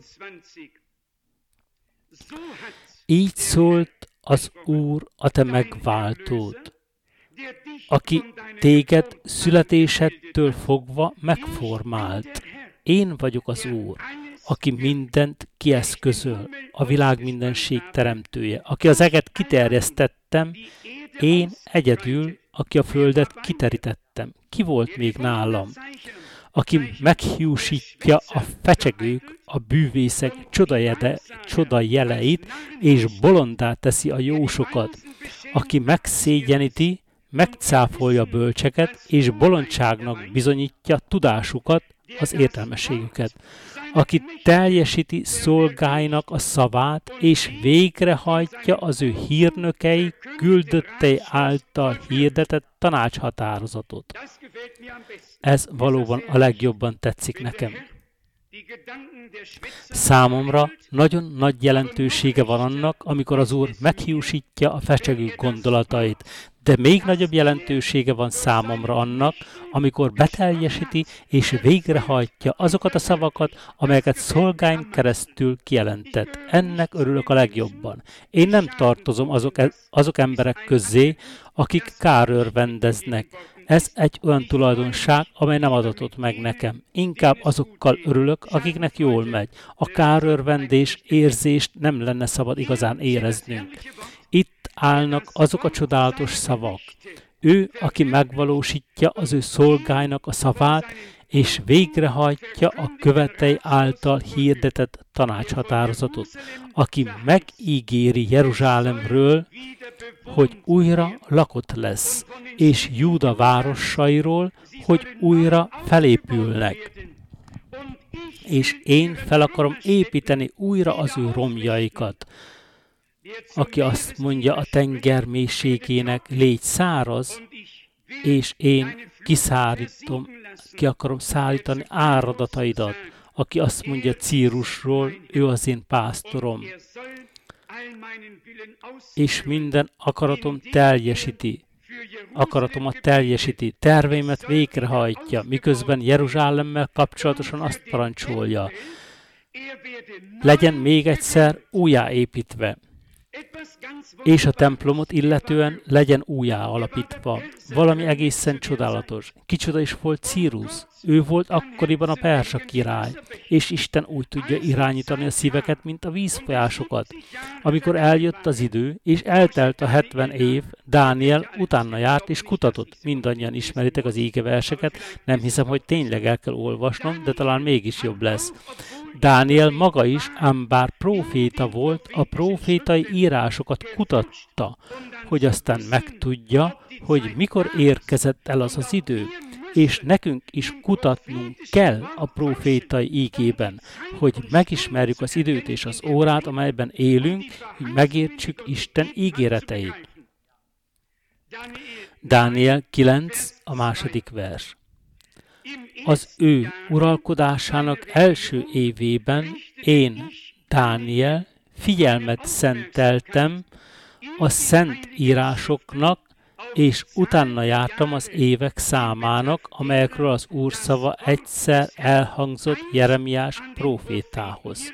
Így szólt az Úr, a te megváltód, aki téged születésedtől fogva megformált. Én vagyok az Úr, aki mindent kieszközöl, a világ mindenség teremtője, aki az eget kiterjesztettem, én egyedül, aki a földet kiterítettem. Ki volt még nálam? Aki meghiúsítja a fecsegők, a bűvészek csoda jeleit, és bolondá teszi a jósokat. Aki megszégyeníti, megcáfolja a bölcseket, és bolondságnak bizonyítja tudásukat, az értelmességüket. Aki teljesíti szolgáinak a szavát, és végrehajtja az ő hírnökei, küldöttei által hirdetett tanácshatározatot. Ez valóban a legjobban tetszik nekem. Számomra nagyon nagy jelentősége van annak, amikor az Úr meghiúsítja a fecsegő gondolatait, de még nagyobb jelentősége van számomra annak, amikor beteljesíti és végrehajtja azokat a szavakat, amelyeket szolgáin keresztül kijelentett. Ennek örülök a legjobban. Én nem tartozom azok emberek közé, akik kárőrvendeznek. Ez egy olyan tulajdonság, amely nem adatott meg nekem. Inkább azokkal örülök, akiknek jól megy. A kárőrvendés érzést nem lenne szabad igazán éreznünk. Itt állnak azok a csodálatos szavak. Ő, aki megvalósítja az ő szolgáinak a szavát, és végrehajtja a követei által hirdetett tanácshatározatot, aki megígéri Jeruzsálemről, hogy újra lakott lesz, és Júda városairól, hogy újra felépülnek. És én fel akarom építeni újra az ő romjaikat. Aki azt mondja a tenger mélységének, légy száraz, és én ki akarom szállítani áradataidat. Aki azt mondja Círusról, ő az én pásztorom. És minden akaratomat teljesíti, terveimet végrehajtja, miközben Jeruzsálemmel kapcsolatosan azt parancsolja. Legyen még egyszer újjáépítve, és a templomot illetően legyen újjá alapítva. Valami egészen csodálatos. Kicsoda is volt Círus. Ő volt akkoriban a perzsa király, és Isten úgy tudja irányítani a szíveket, mint a vízfolyásokat. Amikor eljött az idő, és eltelt a 70 év, Dániel utána járt és kutatott. Mindannyian ismeritek az ígeverseket, nem hiszem, hogy tényleg el kell olvasnom, de talán mégis jobb lesz. Dániel maga is, ám bár próféta volt, a prófétai írásokat kutatta, hogy aztán megtudja, hogy mikor érkezett el az idő, és nekünk is kutatnunk kell a prófétai ígében, hogy megismerjük az időt és az órát, amelyben élünk, hogy megértsük Isten ígéreteit. Dániel 9, a második vers. Az ő uralkodásának első évében én, Dániel, figyelmet szenteltem a szent írásoknak, és utána jártam az évek számának, amelyekről az Úr szava egyszer elhangzott Jeremiás prófétához.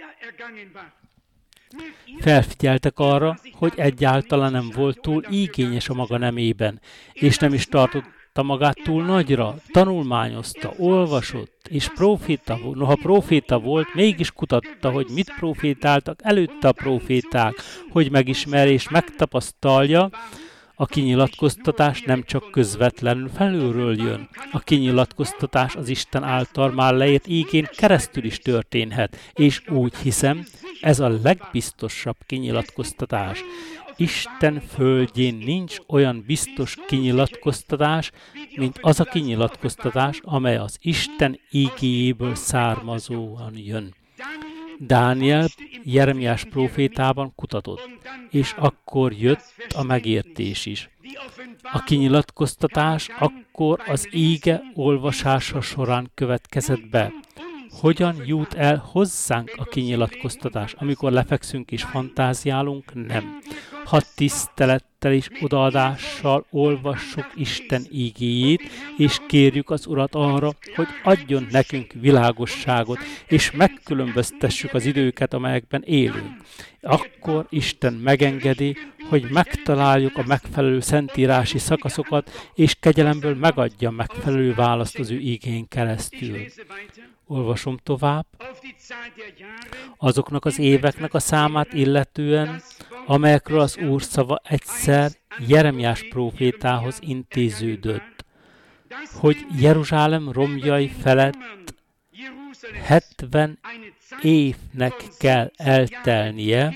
Felfigyeltek arra, hogy egyáltalán nem volt túl igényes a maga nemében, és nem is tartotta magát túl nagyra, tanulmányozta, olvasott, és noha próféta volt, mégis kutatta, hogy mit prófétáltak előtte a próféták, hogy megismerje és megtapasztalja A kinyilatkoztatás nem csak közvetlenül felülről jön. A kinyilatkoztatás az Isten által már leírt ígén keresztül is történhet, és úgy hiszem, ez a legbiztosabb kinyilatkoztatás. Isten földjén nincs olyan biztos kinyilatkoztatás, mint az a kinyilatkoztatás, amely az Isten ígéjéből származóan jön. Dániel Jeremiás prófétában kutatott, és akkor jött a megértés is. A kinyilatkoztatás akkor az íge olvasása során következett be. Hogyan jut el hozzánk a kinyilatkoztatás? Amikor lefekszünk és fantáziálunk? Nem. Ha tisztelettel és odaadással olvassuk Isten ígéjét, és kérjük az Urat arra, hogy adjon nekünk világosságot, és megkülönböztessük az időket, amelyekben élünk. Akkor Isten megengedi, hogy megtaláljuk a megfelelő szentírási szakaszokat, és kegyelemből megadja megfelelő választ az ő ígén keresztül. Olvasom tovább. Azoknak az éveknek a számát illetően, amelyekről az Úr szava egyszer Jeremiás prófétához intéződött, hogy Jeruzsálem romjai felett 70 évnek kell eltelnie,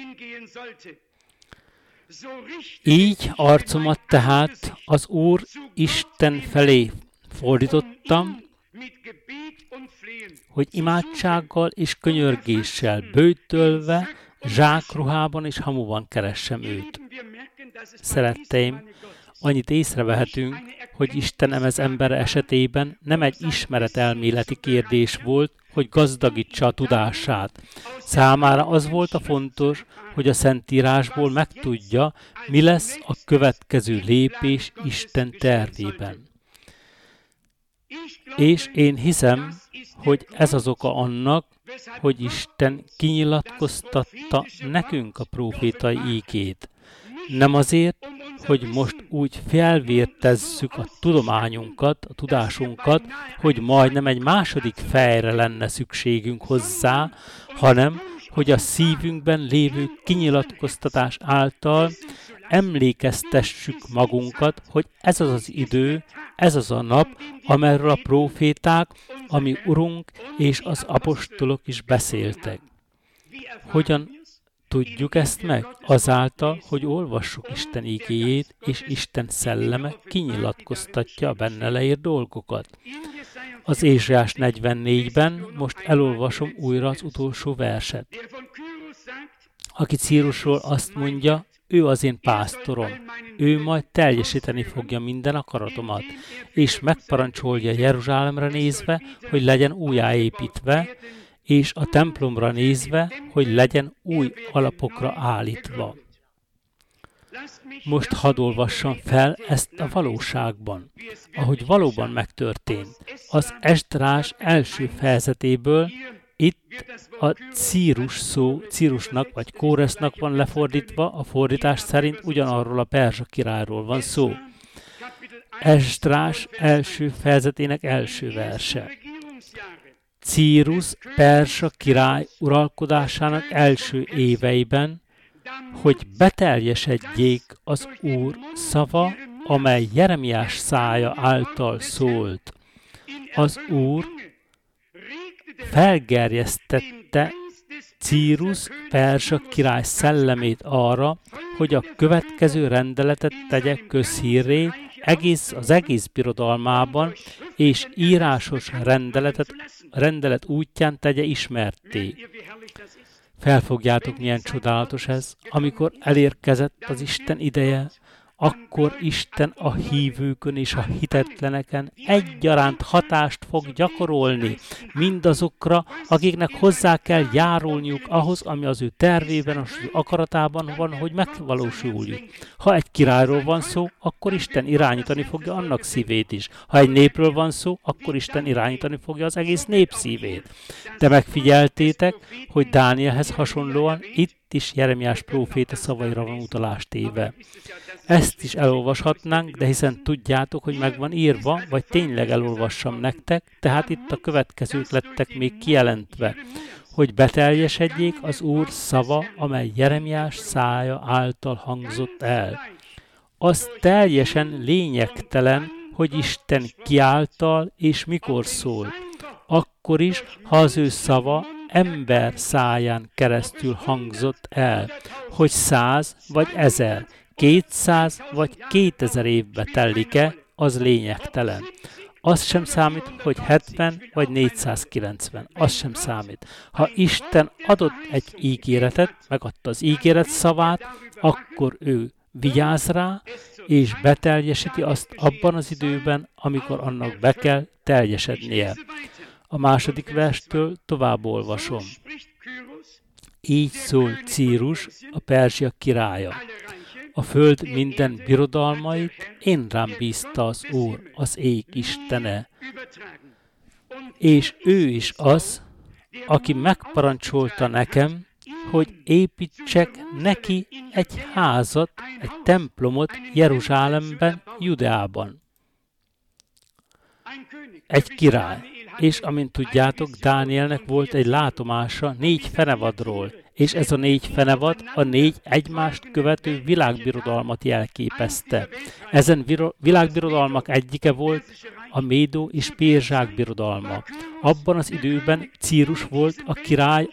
így arcomat tehát az Úr Isten felé fordítottam, hogy imádsággal és könyörgéssel böjtölve, zsákruhában és hamuban keressem őt. Szeretteim, annyit észrevehetünk, hogy Isten emez ember esetében nem egy ismeretelméleti kérdés volt, hogy gazdagítsa a tudását. Számára az volt a fontos, hogy a Szentírásból megtudja, mi lesz a következő lépés Isten tervében. És én hiszem, hogy ez az oka annak, hogy Isten kinyilatkoztatta nekünk a prófétai ígét. Nem azért, hogy most úgy felvértezzük a tudományunkat, a tudásunkat, hogy majdnem egy második fejre lenne szükségünk hozzá, hanem, hogy a szívünkben lévő kinyilatkoztatás által emlékeztessük magunkat, hogy ez az az idő, ez az a nap, amelyről a próféták, a mi Urunk és az apostolok is beszéltek. Hogyan tudjuk ezt meg? Azáltal, hogy olvassuk Isten ígéjét, és Isten szelleme kinyilatkoztatja a benne leírt dolgokat. Az Ézsaiás 44-ben most elolvasom újra az utolsó verset. Aki Círusról azt mondja, ő az én pásztorom, ő majd teljesíteni fogja minden akaratomat, és megparancsolja Jeruzsálemre nézve, hogy legyen újjáépítve, és a templomra nézve, hogy legyen új alapokra állítva. Most hadd olvassam fel ezt a valóságban, ahogy valóban megtörtént. Az Esdrás első fejezetéből itt a Círus szó, Círusnak vagy Kóresznak van lefordítva, a fordítás szerint ugyanarról a perzsa királyról van szó. Esdrás első fejezetének első verse. Círus perzsa király uralkodásának első éveiben, hogy beteljesedjék az Úr szava, amely Jeremiás szája által szólt. Az Úr felgerjesztette Círus perzsa király szellemét arra, hogy a következő rendeletet tegye közhírré az egész birodalmában, és írásos rendelet útján tegye ismertté. Felfogjátok, milyen csodálatos ez, amikor elérkezett az Isten ideje, akkor Isten a hívőkön és a hitetleneken egyaránt hatást fog gyakorolni mindazokra, akiknek hozzá kell járulniuk ahhoz, ami az ő tervében, az ő akaratában van, hogy megvalósuljuk. Ha egy királyról van szó, akkor Isten irányítani fogja annak szívét is. Ha egy népről van szó, akkor Isten irányítani fogja az egész nép szívét. De megfigyeltétek, hogy Dánielhez hasonlóan itt is Jeremiás próféta szavaira van utalást téve. Ezt is elolvashatnánk, de hiszen tudjátok, hogy meg van írva, vagy tényleg elolvassam nektek, tehát itt a következők lettek még kijelentve, hogy beteljesedjék az Úr szava, amely Jeremiás szája által hangzott el. az teljesen lényegtelen, hogy Isten kiáltal és mikor szól. Akkor is, ha az ő szava ember száján keresztül hangzott el, hogy 100 vagy 1000, 200 vagy 2000 évbe telik-e, az lényegtelen. Az sem számít, hogy 70 vagy 490. Az sem számít. Ha Isten adott egy ígéretet, megadta az ígéret szavát, akkor ő vigyáz rá, és beteljesíti azt abban az időben, amikor annak be kell teljesednie. A második verstől tovább olvasom. Így szól Círus, a Perzsia királya. A föld minden birodalmait én rám bízta az Úr, az ég Istene. És ő is az, aki megparancsolta nekem, hogy építsek neki egy házat, egy templomot Jeruzsálemben, Judeában. Egy király. És amint tudjátok, Dánielnek volt egy látomása 4 fenevadról, és ez a 4 fenevad a 4 egymást követő világbirodalmat jelképezte. Ezen világbirodalmak egyike volt a Médó és Pérzsák birodalma. Abban az időben Círus volt a király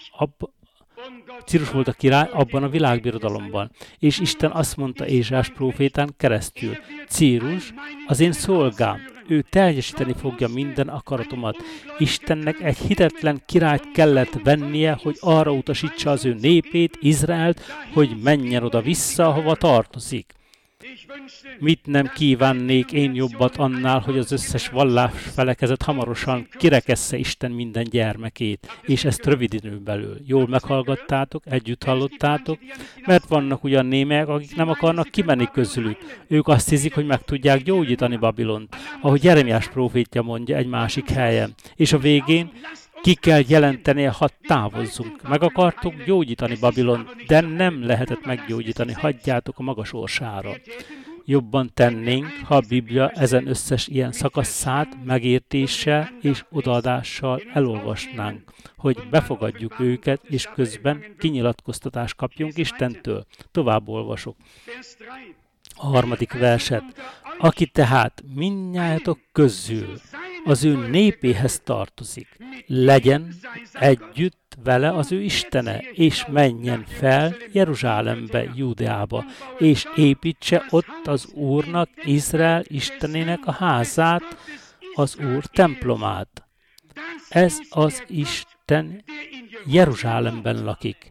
abban a világbirodalomban. És Isten azt mondta Ézsás prófétán keresztül, Círus az én szolgám, ő teljesíteni fogja minden akaratomat. Istennek egy hitetlen királyt kellett vennie, hogy arra utasítsa az ő népét, Izraelt, hogy menjen oda-vissza, ahova tartozik. Mit nem kívánnék én jobbat annál, hogy az összes vallásfelekezet hamarosan kirekessze Isten minden gyermekét, és ezt rövid időn belül. Jól meghallgattátok, együtt hallottátok, mert vannak ugyan némelyek, akik nem akarnak kimenni közülük. Ők azt hiszik, hogy meg tudják gyógyítani Babilont, ahogy Jeremiás prófétja mondja egy másik helyen. És a végén ki kell jelentenie, ha távozzunk. Meg akartok gyógyítani Babilon, de nem lehetett meggyógyítani, hagyjátok a maga sorsára. Jobban tennénk, ha a Biblia ezen összes ilyen szakaszát megértéssel és odaadással elolvasnánk, hogy befogadjuk őket, és közben kinyilatkoztatást kapjunk Istentől. Tovább olvasok. A 3. verset. Aki tehát mindnyájatok közül az ő népéhez tartozik, legyen együtt vele az ő Istene, és menjen fel Jeruzsálembe, Júdeába, és építse ott az Úrnak, Izrael Istenének a házát, az Úr templomát. Ez az Isten Jeruzsálemben lakik.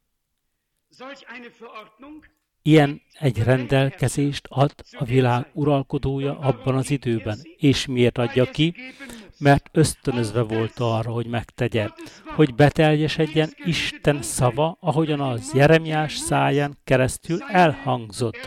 Ilyen egy rendelkezést ad a világ uralkodója abban az időben. És miért adja ki? Mert ösztönözve volt arra, hogy megtegye, hogy beteljesedjen Isten szava, ahogyan az Jeremiás száján keresztül elhangzott.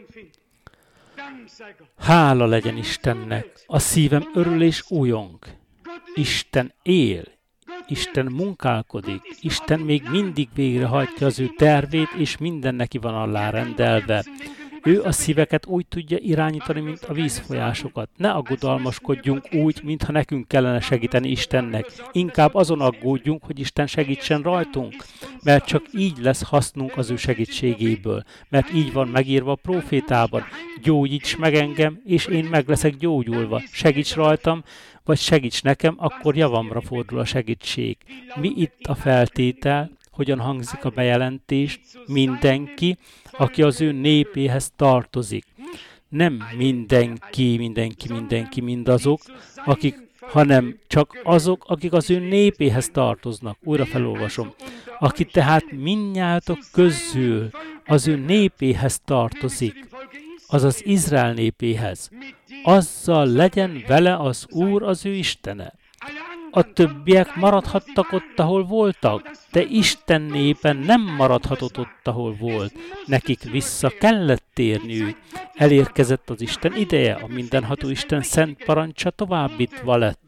Hála legyen Istennek, a szívem örül és újong. Isten él, Isten munkálkodik, Isten még mindig végrehajtja az ő tervét, és minden neki van alárendelve. Ő a szíveket úgy tudja irányítani, mint a vízfolyásokat. Ne aggodalmaskodjunk úgy, mintha nekünk kellene segíteni Istennek. Inkább azon aggódjunk, hogy Isten segítsen rajtunk, mert csak így lesz hasznunk az ő segítségéből. Mert így van megírva a prófétában. Gyógyíts meg engem, és én meg leszek gyógyulva. Segíts rajtam, vagy segíts nekem, akkor javamra fordul a segítség. Mi itt a feltétel? Hogyan hangzik a bejelentés? Mindenki, aki az ő népéhez tartozik. Nem mindenki, mindazok, hanem csak azok, akik az ő népéhez tartoznak. Újra felolvasom. Aki tehát mindnyájatok közül az ő népéhez tartozik, azaz Izrael népéhez, azzal legyen vele az Úr, az ő Istene. A többiek maradhattak ott, ahol voltak, de Isten népe nem maradhatott ott, ahol volt. Nekik vissza kellett térniük. Elérkezett az Isten ideje, a mindenható Isten szent parancsa továbbítva lett.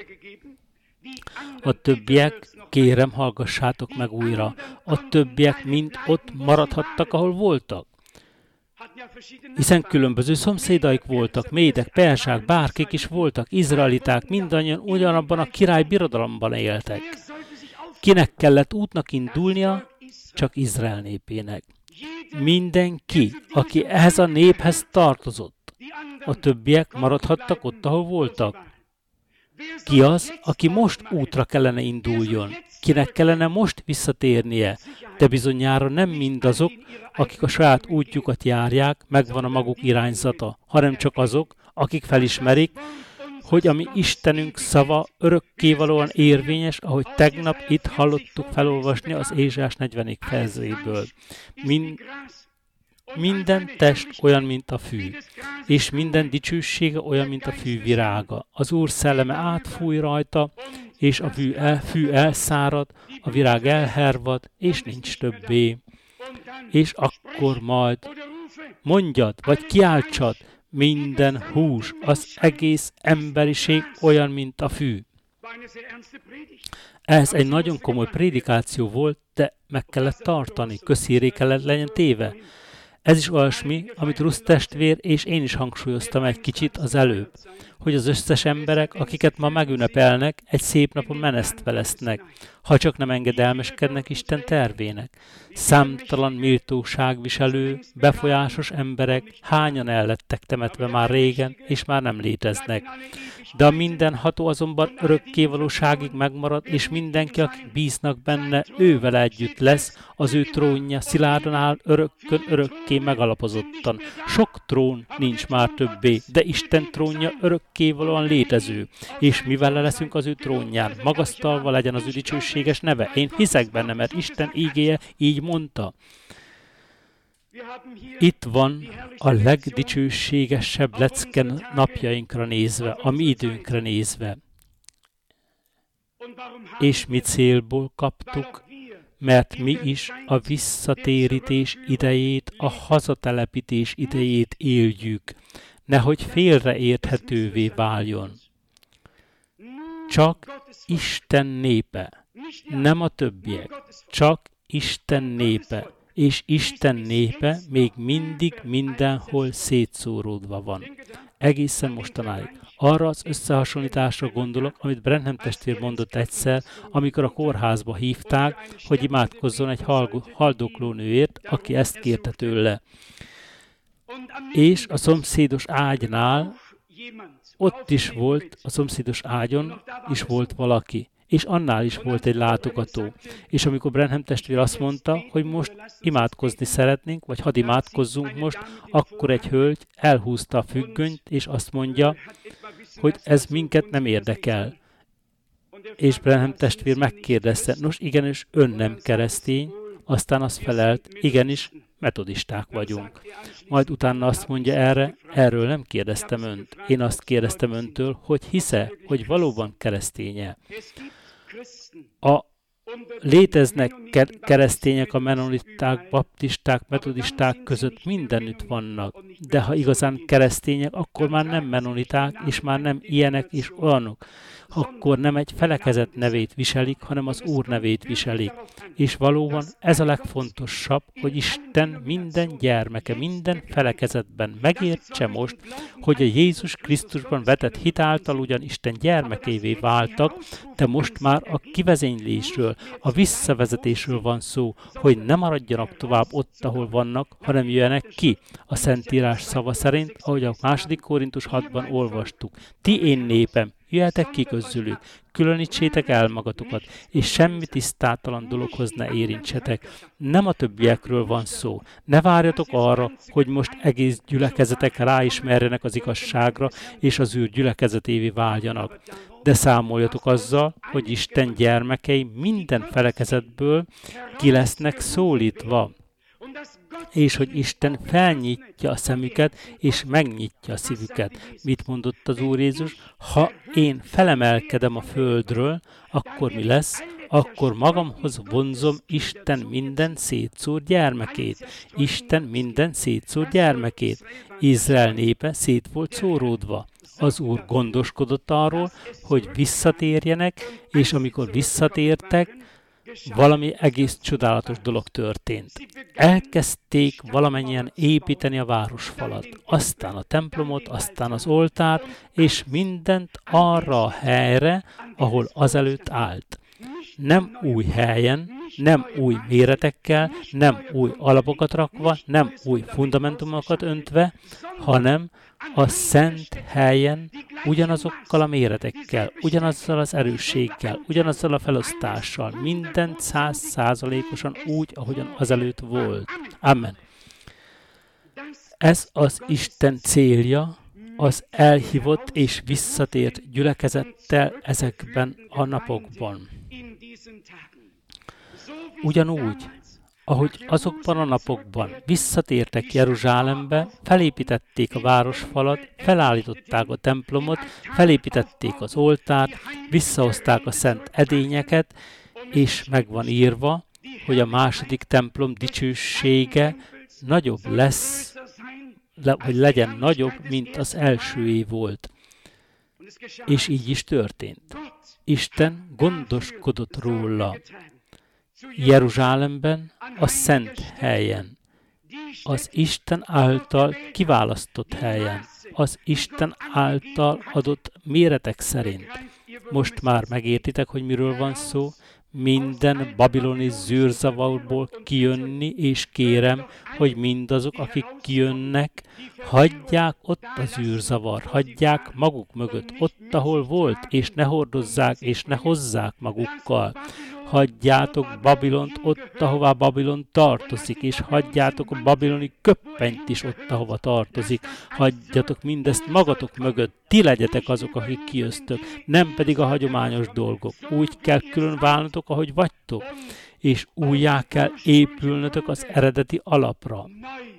A többiek, kérem, hallgassátok meg újra, a többiek mind ott maradhattak, ahol voltak. Hiszen különböző szomszédaik voltak, médek, perzsák, bárkik is voltak, izraeliták, mindannyian ugyanabban a király birodalomban éltek. Kinek kellett útnak indulnia? Csak Izrael népének. Mindenki, aki ehhez a néphez tartozott, a többiek maradhattak ott, ahol voltak. Ki az, aki most útra kellene induljon? Kinek kellene most visszatérnie? De bizonyára nem mindazok, akik a saját útjukat járják, megvan a maguk irányzata, hanem csak azok, akik felismerik, hogy a mi Istenünk szava örökkévalóan érvényes, ahogy tegnap itt hallottuk felolvasni az Ézsaiás 40. fejezetből. Minden test olyan, mint a fű, és minden dicsősége olyan, mint a fű virága. Az Úr szelleme átfúj rajta, és a fű elszárad, a virág elhervad, és nincs többé. És akkor majd mondjad, vagy kiáltsad, minden hús, az egész emberiség olyan, mint a fű. Ez egy nagyon komoly prédikáció volt, de meg kellett tartani, közhírré kellett legyen téve. Ez is olyasmi, amit Rusz testvér és én is hangsúlyoztam egy kicsit az előbb, hogy az összes emberek, akiket ma megünnepelnek, egy szép napon menesztve lesznek, ha csak nem engedelmeskednek Isten tervének. Számtalan méltóságviselő, befolyásos emberek hányan el lettek temetve már régen, és már nem léteznek. De a mindenható azonban örökkévalóságig megmarad, és mindenki, akik bíznak benne, ővel együtt lesz, az ő trónja szilárdan áll, örökké megalapozottan. Sok trón nincs már többé, de Isten trónja örökkévalóan létező. És mivel leszünk az ő trónján, magasztalva legyen az ő dicsőséges neve. Én hiszek benne, mert Isten ígéje így mondta. Itt van a legdicsőségesebb lecke napjainkra nézve, a mi időnkre nézve. És mi célból kaptuk? Mert mi is a visszatérítés idejét, a hazatelepítés idejét éljük, nehogy félreérthetővé váljon. Csak Isten népe, nem a többiek, csak Isten népe. És Isten népe még mindig mindenhol szétszóródva van. Egészen mostanáig. Arra az összehasonlításra gondolok, amit Branham testvér mondott egyszer, amikor a kórházba hívták, hogy imádkozzon egy haldokló nőért, aki ezt kérte tőle. És a szomszédos ágynál, ott is volt, a szomszédos ágyon is volt valaki. És annál is volt egy látogató. És amikor Branham testvér azt mondta, hogy most imádkozni szeretnénk, vagy hadd imádkozzunk most, akkor egy hölgy elhúzta a függönyt, és azt mondja, hogy ez minket nem érdekel. És Branham testvér megkérdezte, nos igenis, ön nem keresztény, aztán azt felelt, igenis, metodisták vagyunk. Majd utána azt mondja erről nem kérdeztem önt. Én azt kérdeztem öntől, hogy hisze, hogy valóban kereszténye. Léteznek keresztények a mennoniták, baptisták, metodisták között, mindenütt vannak. De ha igazán keresztények, akkor már nem mennoniták, és már nem ilyenek és olyanok. Akkor nem egy felekezet nevét viselik, hanem az Úr nevét viselik. És valóban ez a legfontosabb, hogy Isten minden gyermeke, minden felekezetben megértse most, hogy a Jézus Krisztusban vetett hit által ugyan Isten gyermekévé váltak, de most már a kivezénylésről, a visszavezetésről van szó, hogy ne maradjanak tovább ott, ahol vannak, hanem jöjjenek ki. A Szentírás szava szerint, ahogy a 2. Korintus 6-ban olvastuk. Ti én népem, jöjjetek ki közülük, különítsétek el magatokat, és semmi tisztátalan dologhoz ne érintsetek. Nem a többiekről van szó. Ne várjatok arra, hogy most egész gyülekezetek ráismerjenek az igazságra, és az ő gyülekezetévé váljanak. De számoljatok azzal, hogy Isten gyermekei minden felekezetből ki lesznek szólítva, és hogy Isten felnyitja a szemüket, és megnyitja a szívüket. Mit mondott az Úr Jézus? Ha én felemelkedem a földről, akkor mi lesz? Akkor magamhoz vonzom Isten minden szétszórt gyermekét. Isten minden szétszórt gyermekét. Izrael népe szét volt szóródva. Az Úr gondoskodott arról, hogy visszatérjenek, és amikor visszatértek, valami egész csodálatos dolog történt. Elkezdték valamennyien építeni a városfalat, aztán a templomot, aztán az oltárt, és mindent arra a helyre, ahol azelőtt állt. Nem új helyen, nem új méretekkel, nem új alapokat rakva, nem új fundamentumokat öntve, hanem a szent helyen ugyanazokkal a méretekkel, ugyanazzal az erősséggel, ugyanazzal a felosztással, mindent 100%-osan úgy, ahogyan azelőtt volt. Amen. Ez az Isten célja az elhívott és visszatért gyülekezettel ezekben a napokban. Ugyanúgy, ahogy azokban a napokban visszatértek Jeruzsálembe, felépítették a városfalat, felállították a templomot, felépítették az oltárt, visszahozták a szent edényeket, és meg van írva, hogy a második templom dicsősége nagyobb lesz, hogy legyen nagyobb, mint az elsőé volt. És így is történt. Isten gondoskodott róla. Jeruzsálemben, a szent helyen, az Isten által kiválasztott helyen, az Isten által adott méretek szerint. Most már megértitek, hogy miről van szó? Minden babiloni zűrzavarból kijönni, és kérem, hogy mindazok, akik kijönnek, hagyják ott a zűrzavar, hagyják maguk mögött, ott, ahol volt, és ne hordozzák, és ne hozzák magukkal. Hagyjátok Babilont ott, ahová Babilon tartozik, és hagyjátok a babiloni köppenyt is ott, ahova tartozik. Hagyjatok mindezt magatok mögött, ti legyetek azok, akik kijöztök, nem pedig a hagyományos dolgok. Úgy kell külön válnotok, ahogy vagytok, és újjá kell épülnötök az eredeti alapra.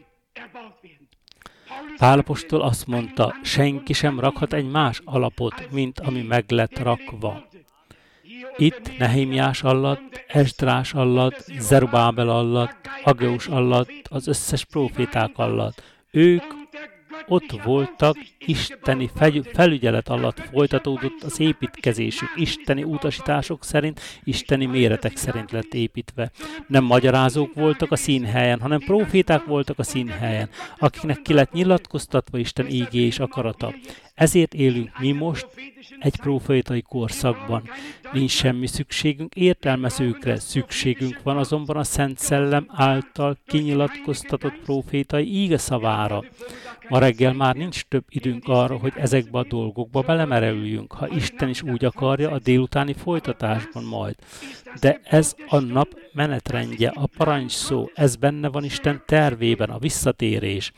Pál apostol azt mondta, senki sem rakhat egy más alapot, mint ami meg lett rakva. Itt Nehémiás alatt, Esdrás alatt, Zerubábel alatt, Hageus alatt, az összes próféták alatt. Ők ott voltak, isteni felügyelet alatt folytatódott az építkezésük, isteni utasítások szerint, isteni méretek szerint lett építve. Nem magyarázók voltak a színhelyen, hanem próféták voltak a színhelyen, akiknek ki lett nyilatkoztatva Isten ígé és akarata. Ezért élünk mi most egy prófétai korszakban. Nincs semmi szükségünk értelmezőkre, szükségünk van azonban a Szent Szellem által kinyilatkoztatott prófétai íge szavára. Ma reggel már nincs több időnk arra, hogy ezekbe a dolgokba belemerüljünk, ha Isten is úgy akarja a délutáni folytatásban majd. De ez a nap menetrendje, a parancsszó, ez benne van Isten tervében, a visszatérés.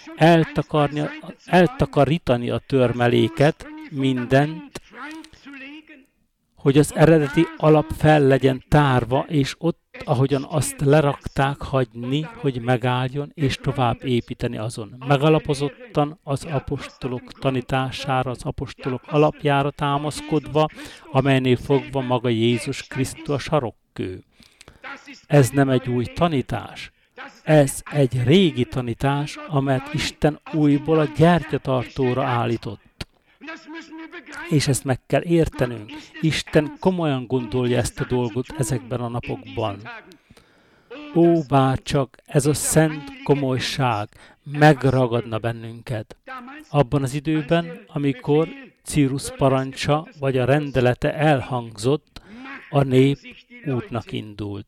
Eltakarítani a törmeléket, mindent, hogy az eredeti alap fel legyen tárva, és ott, ahogyan azt lerakták, hagyni, hogy megálljon, és tovább építeni azon. Megalapozottan az apostolok tanítására, az apostolok alapjára támaszkodva, amelynél fogva maga Jézus Krisztus a sarokkő. Ez nem egy új tanítás. Ez egy régi tanítás, amelyet Isten újból a gyertyatartóra állított. És ezt meg kell értenünk. Isten komolyan gondolja ezt a dolgot ezekben a napokban. Ó, bárcsak ez a szent komolyság megragadna bennünket. Abban az időben, amikor Círus parancsa vagy a rendelete elhangzott, a nép útnak indult.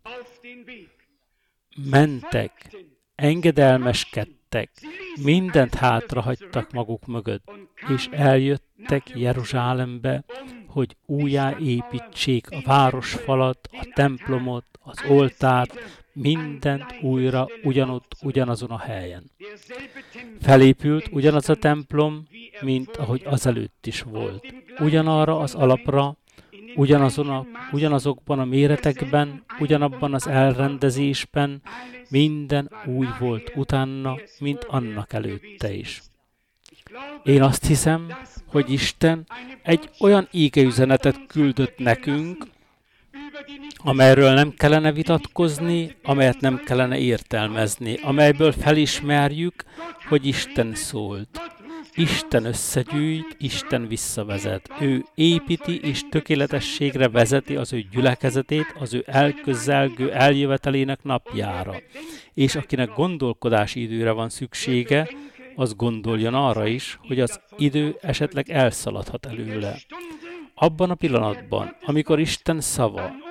Mentek, engedelmeskedtek, mindent hátrahagytak maguk mögött, és eljöttek Jeruzsálembe, hogy újjáépítsék a városfalat, a templomot, az oltárt, mindent újra ugyanazon a helyen. Felépült ugyanaz a templom, mint ahogy azelőtt is volt. Ugyanarra az alapra, ugyanazokban a méretekben, ugyanabban az elrendezésben, minden úgy volt utána, mint annak előtte is. Én azt hiszem, hogy Isten egy olyan ígeüzenetet küldött nekünk, amelyről nem kellene vitatkozni, amelyet nem kellene értelmezni, amelyből felismerjük, hogy Isten szólt. Isten összegyűjt, Isten visszavezet. Ő építi és tökéletességre vezeti az ő gyülekezetét az ő elközelgő eljövetelének napjára. És akinek gondolkodási időre van szüksége, az gondoljon arra is, hogy az idő esetleg elszaladhat előle. Abban a pillanatban, amikor Isten szava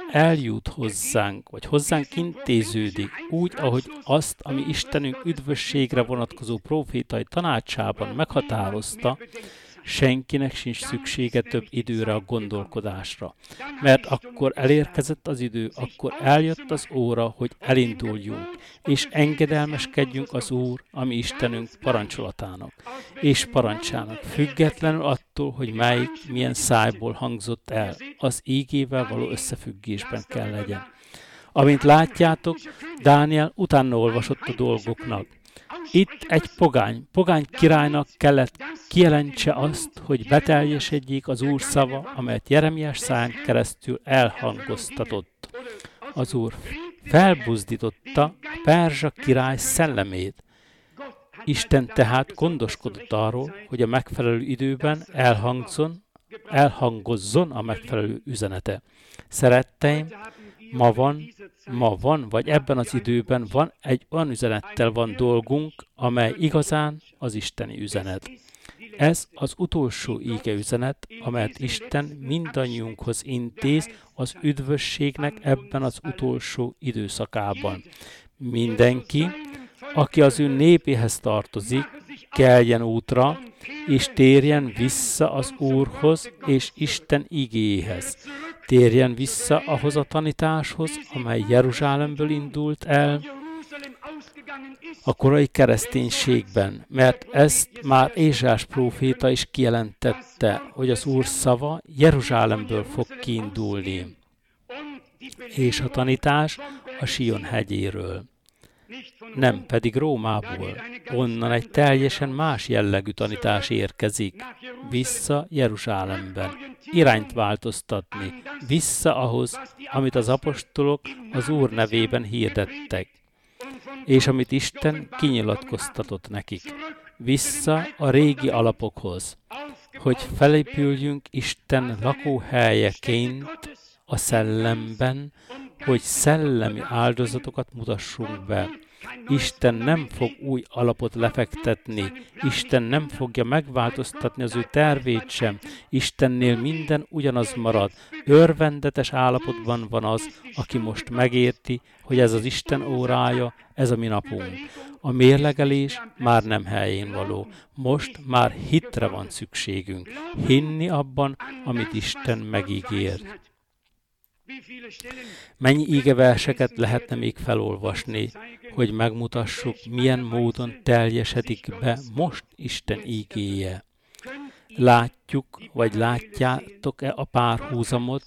eljut hozzánk, vagy hozzánk intéződik, úgy, ahogy azt, ami Istenünk üdvösségre vonatkozó prófétai tanácsában meghatározta, senkinek sincs szüksége több időre a gondolkodásra. Mert akkor elérkezett az idő, akkor eljött az óra, hogy elinduljunk, és engedelmeskedjünk az Úr, ami Istenünk parancsolatának, és parancsának, függetlenül attól, hogy milyen szájból hangzott el, az ígével való összefüggésben kell legyen. Amint látjátok, Dániel utána olvasott a dolgoknak. Itt egy pogány királynak kellett kijelentse azt, hogy beteljesedjék az Úr szava, amelyet Jeremiás száján keresztül elhangoztatott. Az Úr felbuzdította a perzsa király szellemét. Isten tehát gondoskodott arról, hogy a megfelelő időben elhangozzon a megfelelő üzenete. Szeretteim, ma van, vagy ebben az időben van egy olyan üzenettel van dolgunk, amely igazán az isteni üzenet. Ez az utolsó íge üzenet, amelyet Isten mindannyiunkhoz intéz az üdvösségnek ebben az utolsó időszakában. Mindenki, aki az ő népéhez tartozik, keljen útra, és térjen vissza az Úrhoz és Isten igéjéhez. Térjen vissza ahhoz a tanításhoz, amely Jeruzsálemből indult el a korai kereszténységben, mert ezt már Ézsás próféta is kijelentette, hogy az Úr szava Jeruzsálemből fog kiindulni, és a tanítás a Sion hegyéről. Nem pedig Rómából. Onnan egy teljesen más jellegű tanítás érkezik. Vissza Jeruzsálemben. Irányt változtatni. Vissza ahhoz, amit az apostolok az Úr nevében hirdettek. És amit Isten kinyilatkoztatott nekik. Vissza a régi alapokhoz. Hogy felépüljünk Isten lakóhelyeként a szellemben, hogy szellemi áldozatokat mutassunk be. Isten nem fog új alapot lefektetni, Isten nem fogja megváltoztatni az ő tervét sem, Istennél minden ugyanaz marad. Örvendetes állapotban van az, aki most megérti, hogy ez az Isten órája, ez a mi napunk. A mérlegelés már nem helyén való. Most már hitre van szükségünk. Hinni abban, amit Isten megígért. Mennyi ígeverseket lehetne még felolvasni, hogy megmutassuk, milyen módon teljesedik be most Isten ígéje. Látjuk, vagy látjátok-e a párhuzamot?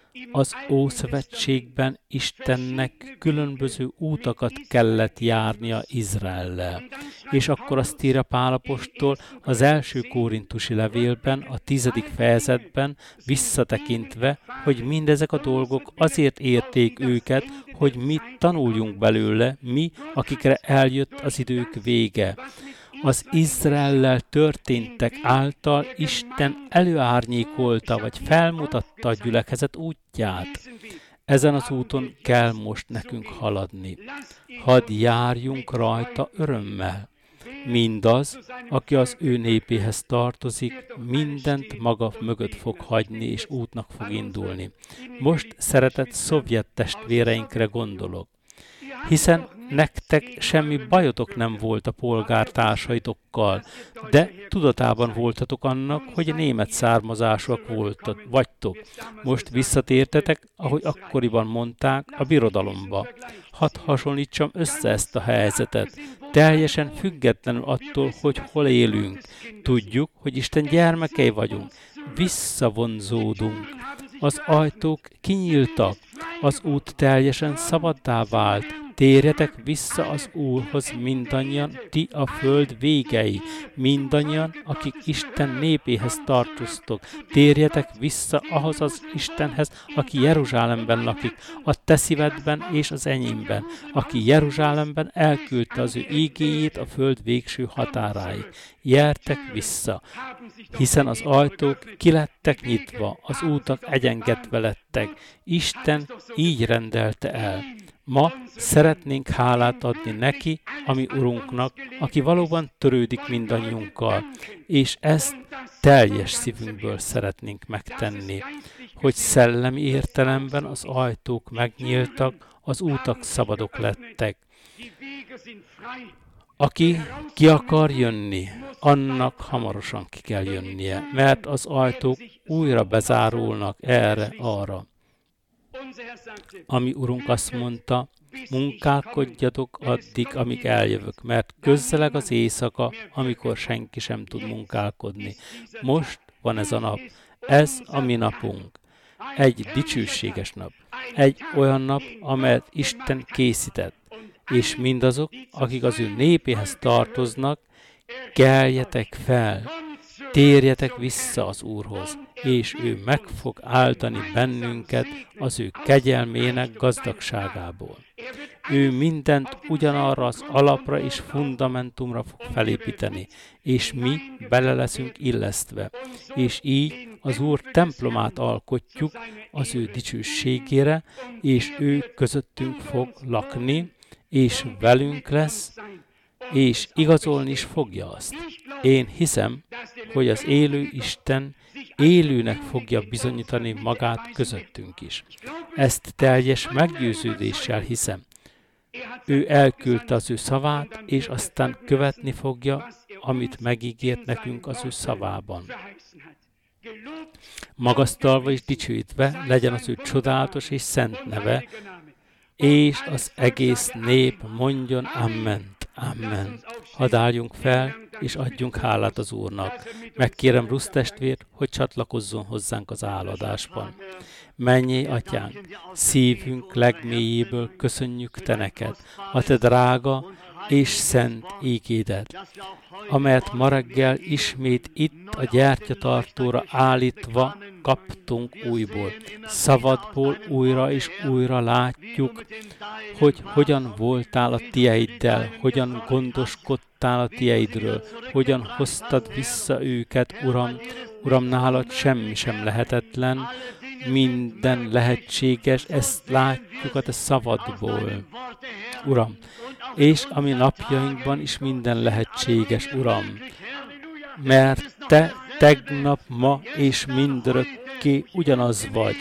Az Ószövetségben Istennek különböző útakat kellett járnia Izraellel. És akkor azt írja Pál apostol az első korintusi levélben, a 10. fejezetben visszatekintve, hogy mindezek a dolgok azért érték őket, hogy mi tanuljunk belőle, mi, akikre eljött az idők vége. Az Izraellel történtek által Isten előárnyékolta, vagy felmutatta a gyülekezet útját. Ezen az úton kell most nekünk haladni. Hadd járjunk rajta örömmel. Mindaz, aki az ő népéhez tartozik, mindent maga mögött fog hagyni, és útnak fog indulni. Most szeretett szovjet testvéreinkre gondolok. Hiszen nektek semmi bajotok nem volt a polgártársaitokkal, de tudatában voltatok annak, hogy német származásúak vagytok. Most visszatértetek, ahogy akkoriban mondták, a birodalomba. Hadd hasonlítsam össze ezt a helyzetet. Teljesen függetlenül attól, hogy hol élünk. Tudjuk, hogy Isten gyermekei vagyunk. Visszavonzódunk. Az ajtók kinyíltak. Az út teljesen szabaddá vált. Térjetek vissza az Úrhoz mindannyian, ti a föld végei, mindannyian, akik Isten népéhez tartoztok. Térjetek vissza ahhoz az Istenhez, aki Jeruzsálemben lakik, a te szívedben és az enyémben, aki Jeruzsálemben elküldte az ő ígéjét a föld végső határáig. Gyertek vissza, hiszen az ajtók kilettek nyitva, az útak egyengetve lettek. Isten így rendelte el. Ma szeretnénk hálát adni neki, a mi Urunknak, aki valóban törődik mindannyiunkkal, és ezt teljes szívünkből szeretnénk megtenni. hogy szellemi értelemben az ajtók megnyíltak, az útak szabadok lettek. Aki ki akar jönni, annak hamarosan ki kell jönnie, mert az ajtók újra bezárulnak erre-arra. Ami Urunk azt mondta, munkálkodjatok addig, amíg eljövök, mert közeleg az éjszaka, amikor senki sem tud munkálkodni. Most van ez a nap, ez a mi napunk. Egy dicsőséges nap, egy olyan nap, amelyet Isten készített, és mindazok, akik az ő népéhez tartoznak, keljetek fel, térjetek vissza az Úrhoz, és ő meg fog áldani bennünket az ő kegyelmének gazdagságából. Ő mindent ugyanarra az alapra és fundamentumra fog felépíteni, és mi bele leszünk illesztve, és így az Úr templomát alkotjuk az ő dicsőségére, és ő közöttünk fog lakni, és velünk lesz, és igazolni is fogja azt. Én hiszem, hogy az élő Isten élőnek fogja bizonyítani magát közöttünk is. Ezt teljes meggyőződéssel hiszem. Ő elküldte az ő szavát, és aztán követni fogja, amit megígért nekünk az ő szavában. Magasztalva és dicsőítve legyen az ő csodálatos és szent neve, és az egész nép mondjon Amen. Amen. Hadd álljunk fel, és adjunk hálát az Úrnak. Megkérem Rusz testvért, hogy csatlakozzon hozzánk az áldásban. Mennyei Atyánk, szívünk legmélyéből köszönjük Te neked, a Te drága és szent ígédet, amelyet ma reggel ismét itt a gyertyatartóra állítva kaptunk újból. Szavadból újra és újra látjuk, hogy hogyan voltál a tieiddel, hogyan gondoskodtál a tieidről, hogyan hoztad vissza őket, Uram. Uram, nálad semmi sem lehetetlen, minden lehetséges, ezt látjuk a Te szavadból, Uram. És a mi napjainkban is minden lehetséges, Uram. Mert Te tegnap, ma és mindörökké ugyanaz vagy.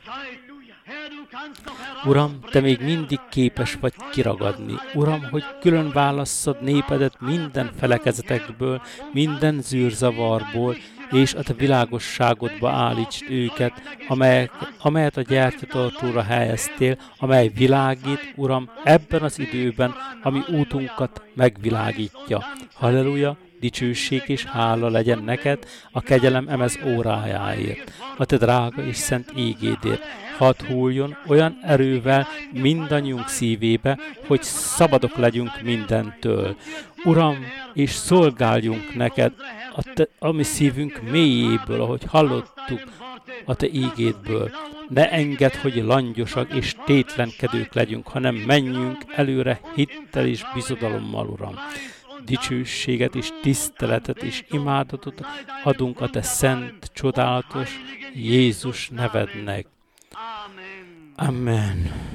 Uram, Te még mindig képes vagy kiragadni. Uram, hogy külön válasszad népedet minden felekezetekből, minden zűrzavarból, és a Te világosságodba állítsd őket, amelyet a gyertyatartóra helyeztél, amely világít, Uram, ebben az időben, ami útunkat megvilágítja. Halleluja! Dicsőség és hála legyen neked a kegyelem emez órájáért, a Te drága és szent ígédért. Hadd hulljon olyan erővel mindannyiunk szívébe, hogy szabadok legyünk mindentől. Uram, és szolgáljunk neked a mi szívünk mélyéből, ahogy hallottuk a Te ígédből. Ne engedd, hogy langyosak és tétlenkedők legyünk, hanem menjünk előre hittel és bizodalommal, Uram. Dicsőséget és tiszteletet és imádatot adunk a Te szent, csodálatos Jézus nevednek. Amen.